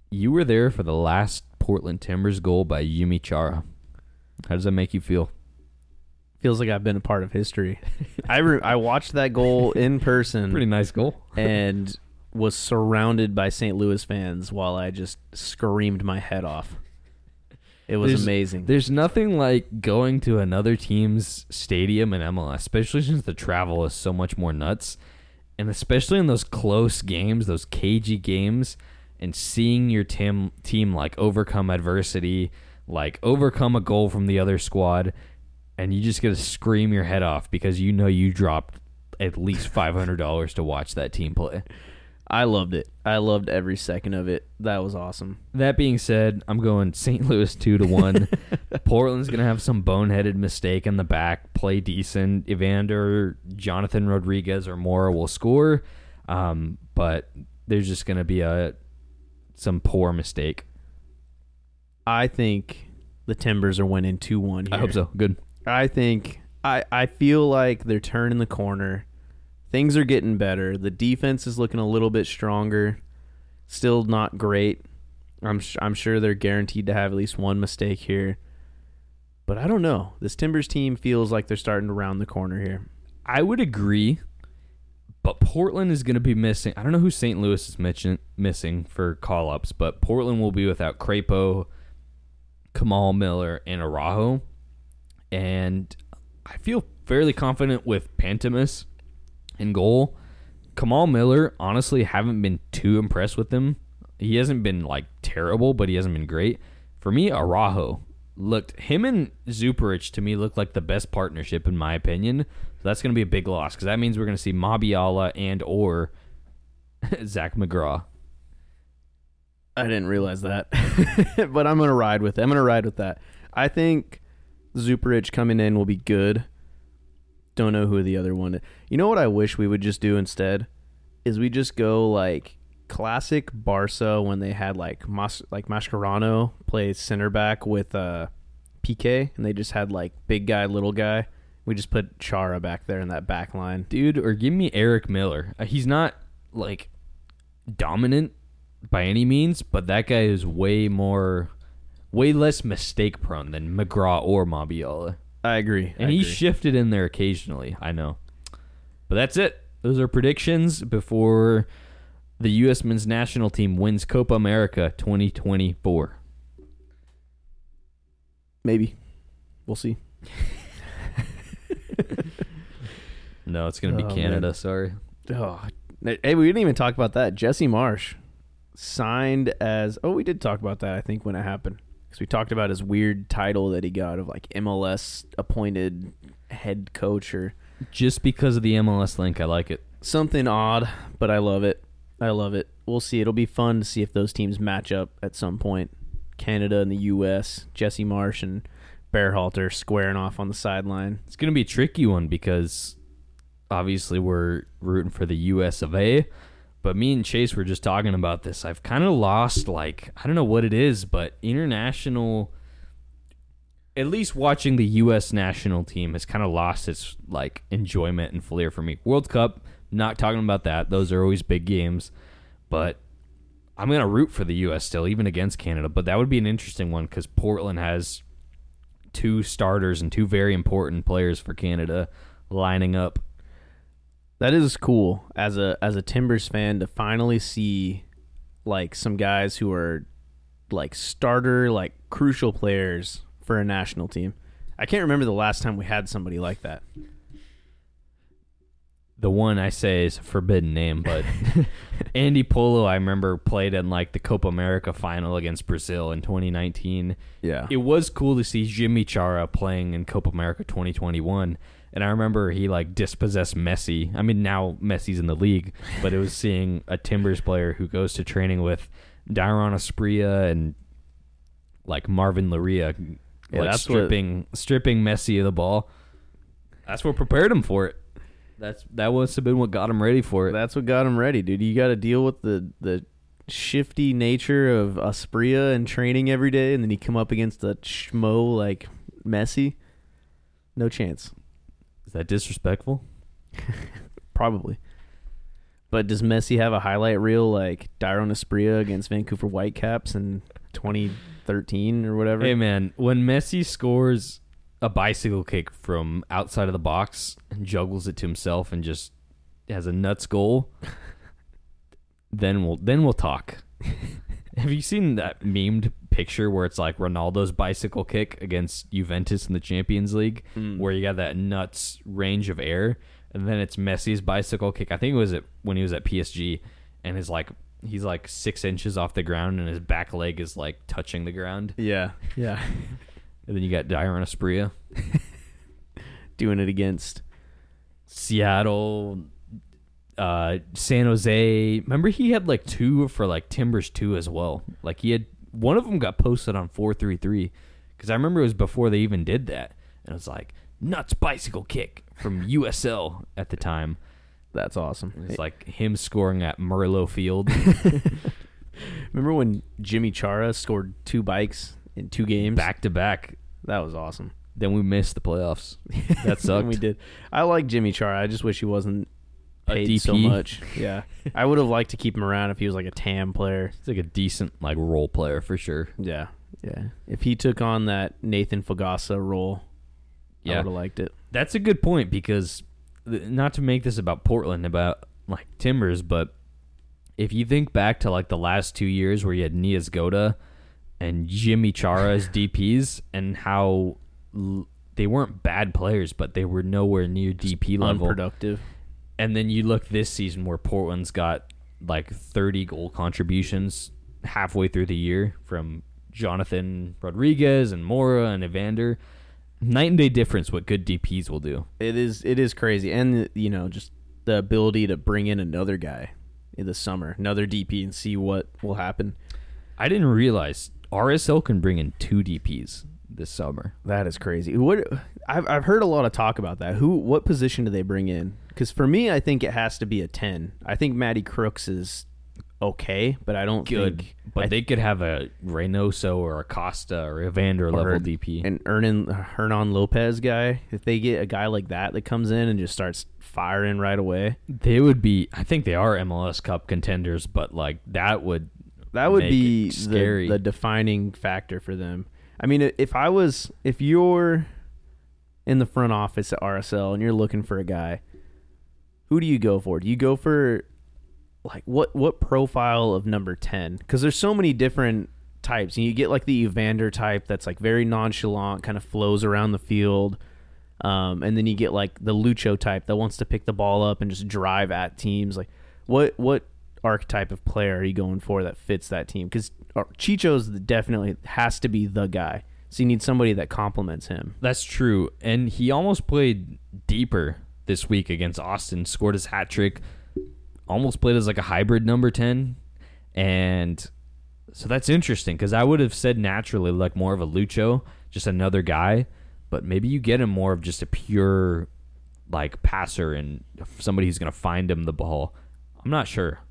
You were there for the last Portland Timbers goal by Yumi Chara. How does that make you feel?
Feels like I've been a part of history. I watched that goal in person.
Pretty nice goal.
And was surrounded by St. Louis fans while I just screamed my head off. It was amazing.
There's nothing like going to another team's stadium in MLS, especially since the travel is so much more nuts. And especially in those close games, those cagey games, and seeing your team like overcome adversity, like overcome a goal from the other squad, and you just get to scream your head off because you know you dropped at least $500 to watch that team play.
I loved it. I loved every second of it. That was awesome.
That being said, I'm going St. Louis 2-1. Portland's going to have some boneheaded mistake in the back, play decent. Evander, Jonathan Rodriguez, or Mora will score, but there's just going to be some poor mistake.
I think the Timbers are winning 2-1 here.
I hope so. Good.
I think I feel like they're turning the corner. Things are getting better. The defense is looking a little bit stronger. Still not great. I'm sure they're guaranteed to have at least one mistake here. But I don't know. This Timbers team feels like they're starting to round the corner here.
I would agree, but Portland is going to be missing. I don't know who St. Louis is missing for call-ups, but Portland will be without Crapo, Kamal Miller, and Araujo. And I feel fairly confident with Pantemis in goal. Kamal Miller, honestly, haven't been too impressed with him. He hasn't been like terrible, but he hasn't been great. For me, Araujo him and Zuparic to me look like the best partnership in my opinion. So that's going to be a big loss because that means we're going to see Mabiala and or Zach McGraw.
I didn't realize that, but I'm going to ride with it. I'm going to ride with that. I think Zuparic coming in will be good. Don't know who the other one is. You know what I wish we would just do instead is we just go like classic Barca when they had like Mascherano play center back with Piqué and they just had like big guy, little guy. We just put Chara back there in that back line.
Dude, or give me Eric Miller. He's not like dominant by any means, but that guy is way less mistake prone than McGraw or Mabiala.
I agree.
And he shifted in there occasionally, I know. But that's it. Those are predictions before the U.S. men's national team wins Copa America 2024.
Maybe. We'll see.
No, it's going to be Canada, man. Sorry.
Oh, hey, we didn't even talk about that. Jesse Marsch signed as... Oh, we did talk about that, I think, when it happened. Because we talked about his weird title that he got of like MLS appointed head coach or
just because of the MLS link. I like it.
Something odd, but I love it. I love it. We'll see. It'll be fun to see if those teams match up at some point. Canada and the U.S. Jesse Marsch and Berhalter squaring off on the sideline.
It's going to be a tricky one because obviously we're rooting for the U.S. of A. But me and Chase were just talking about this. I've kind of lost, like, I don't know what it is, but international, at least watching the U.S. national team has kind of lost its, like, enjoyment and flair for me. World Cup, not talking about that. Those are always big games. But I'm going to root for the U.S. still, even against Canada. But that would be an interesting one because Portland has two starters and two very important players for Canada lining up.
That is cool as a Timbers fan to finally see like some guys who are like starter, like crucial players for a national team. I can't remember the last time we had somebody like that.
The one I say is a forbidden name, but Andy Polo, I remember, played in like the Copa America final against Brazil in 2019.
Yeah.
It was cool to see Jimmy Chara playing in Copa America 2021. And I remember he like dispossessed Messi. I mean, now Messi's in the league, but it was seeing a Timbers player who goes to training with Dairon Asprilla and like Marvin Loria,
yeah,
like
that's
stripping Messi of the ball. That's what prepared him for it. That must have been what got him ready for it.
That's what got him ready, dude. You got to deal with the shifty nature of Asprilla and training every day, and then you come up against a schmo like Messi. No chance.
Is that disrespectful?
Probably. But does Messi have a highlight reel like Dairon Asprilla against Vancouver Whitecaps in 2013 or whatever?
Hey, man, when Messi scores a bicycle kick from outside of the box and juggles it to himself and just has a nuts goal, then we'll talk. Have you seen that memed picture where it's like Ronaldo's bicycle kick against Juventus in the Champions League, where you got that nuts range of air, and then it's Messi's bicycle kick? I think it was when he was at PSG, and he's like 6 inches off the ground, and his back leg is like touching the ground.
Yeah.
And then you got Dairon Asprilla
Doing it against
Seattle, San Jose. Remember, he had like 2 for like Timbers 2 as well. Like he had one of them got posted on 433 because I remember it was before they even did that, and it was like nuts bicycle kick from USL at the time.
That's awesome.
It's like him scoring at Merlot Field.
Remember when Jimmy Chara scored 2 bikes in 2 games
back to back?
That was awesome.
Then we missed the playoffs. That sucked.
We did. I like Jimmy Chara. I just wish he wasn't
A
paid
DP?
so much. Yeah, I would have liked to keep him around if he was like a TAM player.
He's like a decent like role player for sure.
Yeah. If he took on that Nathan Fogassa role, I
Yeah.
would have liked it.
That's a good point because not to make this about Portland, about like Timbers, but if you think back to like the last 2 years where you had Nias Goda and Jimmy Chara as DPs and how they weren't bad players, but they were nowhere near DP level.
Unproductive.
And then you look this season where Portland's got like 30 goal contributions halfway through the year from Jonathan Rodriguez and Mora and Evander. Night and day difference what good DPs will do.
It is crazy. And, just the ability to bring in another guy in the summer, another DP, and see what will happen.
I didn't realize RSL can bring in 2 DPs this summer.
That is crazy. I've heard a lot of talk about that. What position do they bring in? Because for me, I think it has to be a 10. I think Matty Crooks is okay, but I don't think...
But they could have a Reynoso or a Costa or Evander level DP.
An Hernan Lopez guy. If they get a guy like that comes in and just starts firing right away.
They would be... I think they are MLS Cup contenders, but like that would
be
scary.
The defining factor for them. I mean, if you're in the front office at RSL and you're looking for a guy, who do you go for? Do you go for like what profile of number 10? Because there's so many different types. And you get like the Evander type that's like very nonchalant, kind of flows around the field. And then you get like the Lucho type that wants to pick the ball up and just drive at teams. Like what archetype of player are you going for that fits that team? Because Chicho's definitely has to be the guy. So you need somebody that complements him.
That's true. And he almost played deeper this week against Austin, scored his hat trick, almost played as like a hybrid number 10. And so that's interesting because I would have said naturally like more of a Lucho, just another guy. But maybe you get him more of just a pure like passer and somebody who's going to find him the ball. I'm not sure.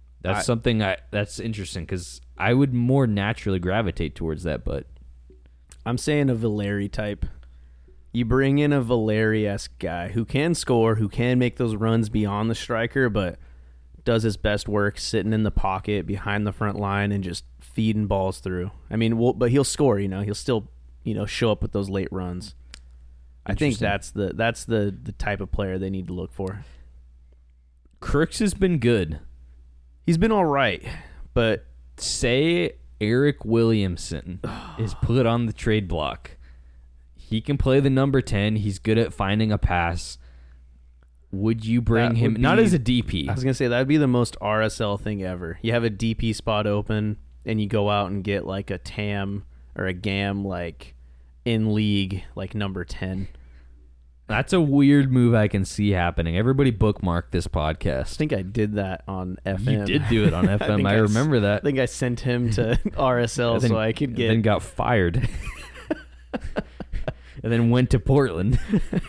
That's interesting because I would more naturally gravitate towards that, but
I'm saying a Valeri type. You bring in a Valeri-esque guy who can score, who can make those runs beyond the striker, but does his best work sitting in the pocket behind the front line and just feeding balls through. I mean, but he'll score. He'll still show up with those late runs. I think that's the type of player they need to look for.
Crooks has been good.
He's been all right, but
say Eric Williamson is put on the trade block. He can play the number 10. He's good at finding a pass. Would you bring him not as a DP?
I was going to say that would be the most RSL thing ever. You have a DP spot open and you go out and get like a TAM or a GAM like in league like number 10.
That's a weird move I can see happening. Everybody bookmark this podcast.
I think I did that on FM.
You did do it on FM. I remember that.
I think I sent him to RSL so I could get...
And then got fired. And then went to Portland.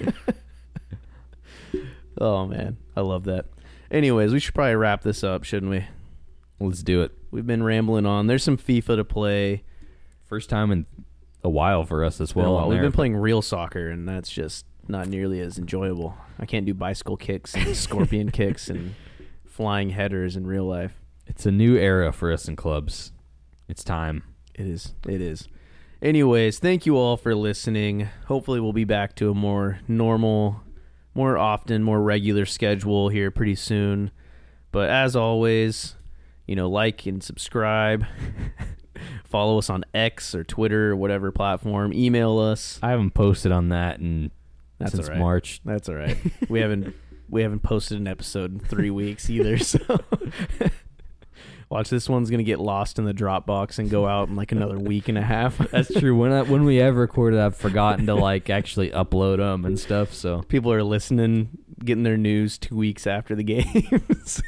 Oh, man. I love that. Anyways, we should probably wrap this up, shouldn't we?
Let's do it.
We've been rambling on. There's some FIFA to play.
First time in a while for us as well.
We've been playing real soccer, and that's just not nearly as enjoyable. I can't do bicycle kicks and scorpion kicks and flying headers in real life.
It's a new era for us in clubs. It's time.
It is. It is. Anyways, thank you all for listening. Hopefully we'll be back to a more normal, more often, more regular schedule here pretty soon. But as always, like and subscribe. Follow us on X or Twitter or whatever platform. Email us.
I haven't posted on that
That's
since
all right.
March.
That's all right. We haven't posted an episode in 3 weeks either, so watch, this one's gonna get lost in the Dropbox and go out in like another week and a half.
That's true. When we have recorded, I've forgotten to actually upload them and stuff. So
People are listening, getting their news 2 weeks after the games.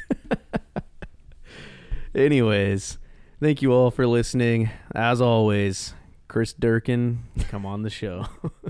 Anyways, thank you all for listening. As always, Chris Durkin, come on the show.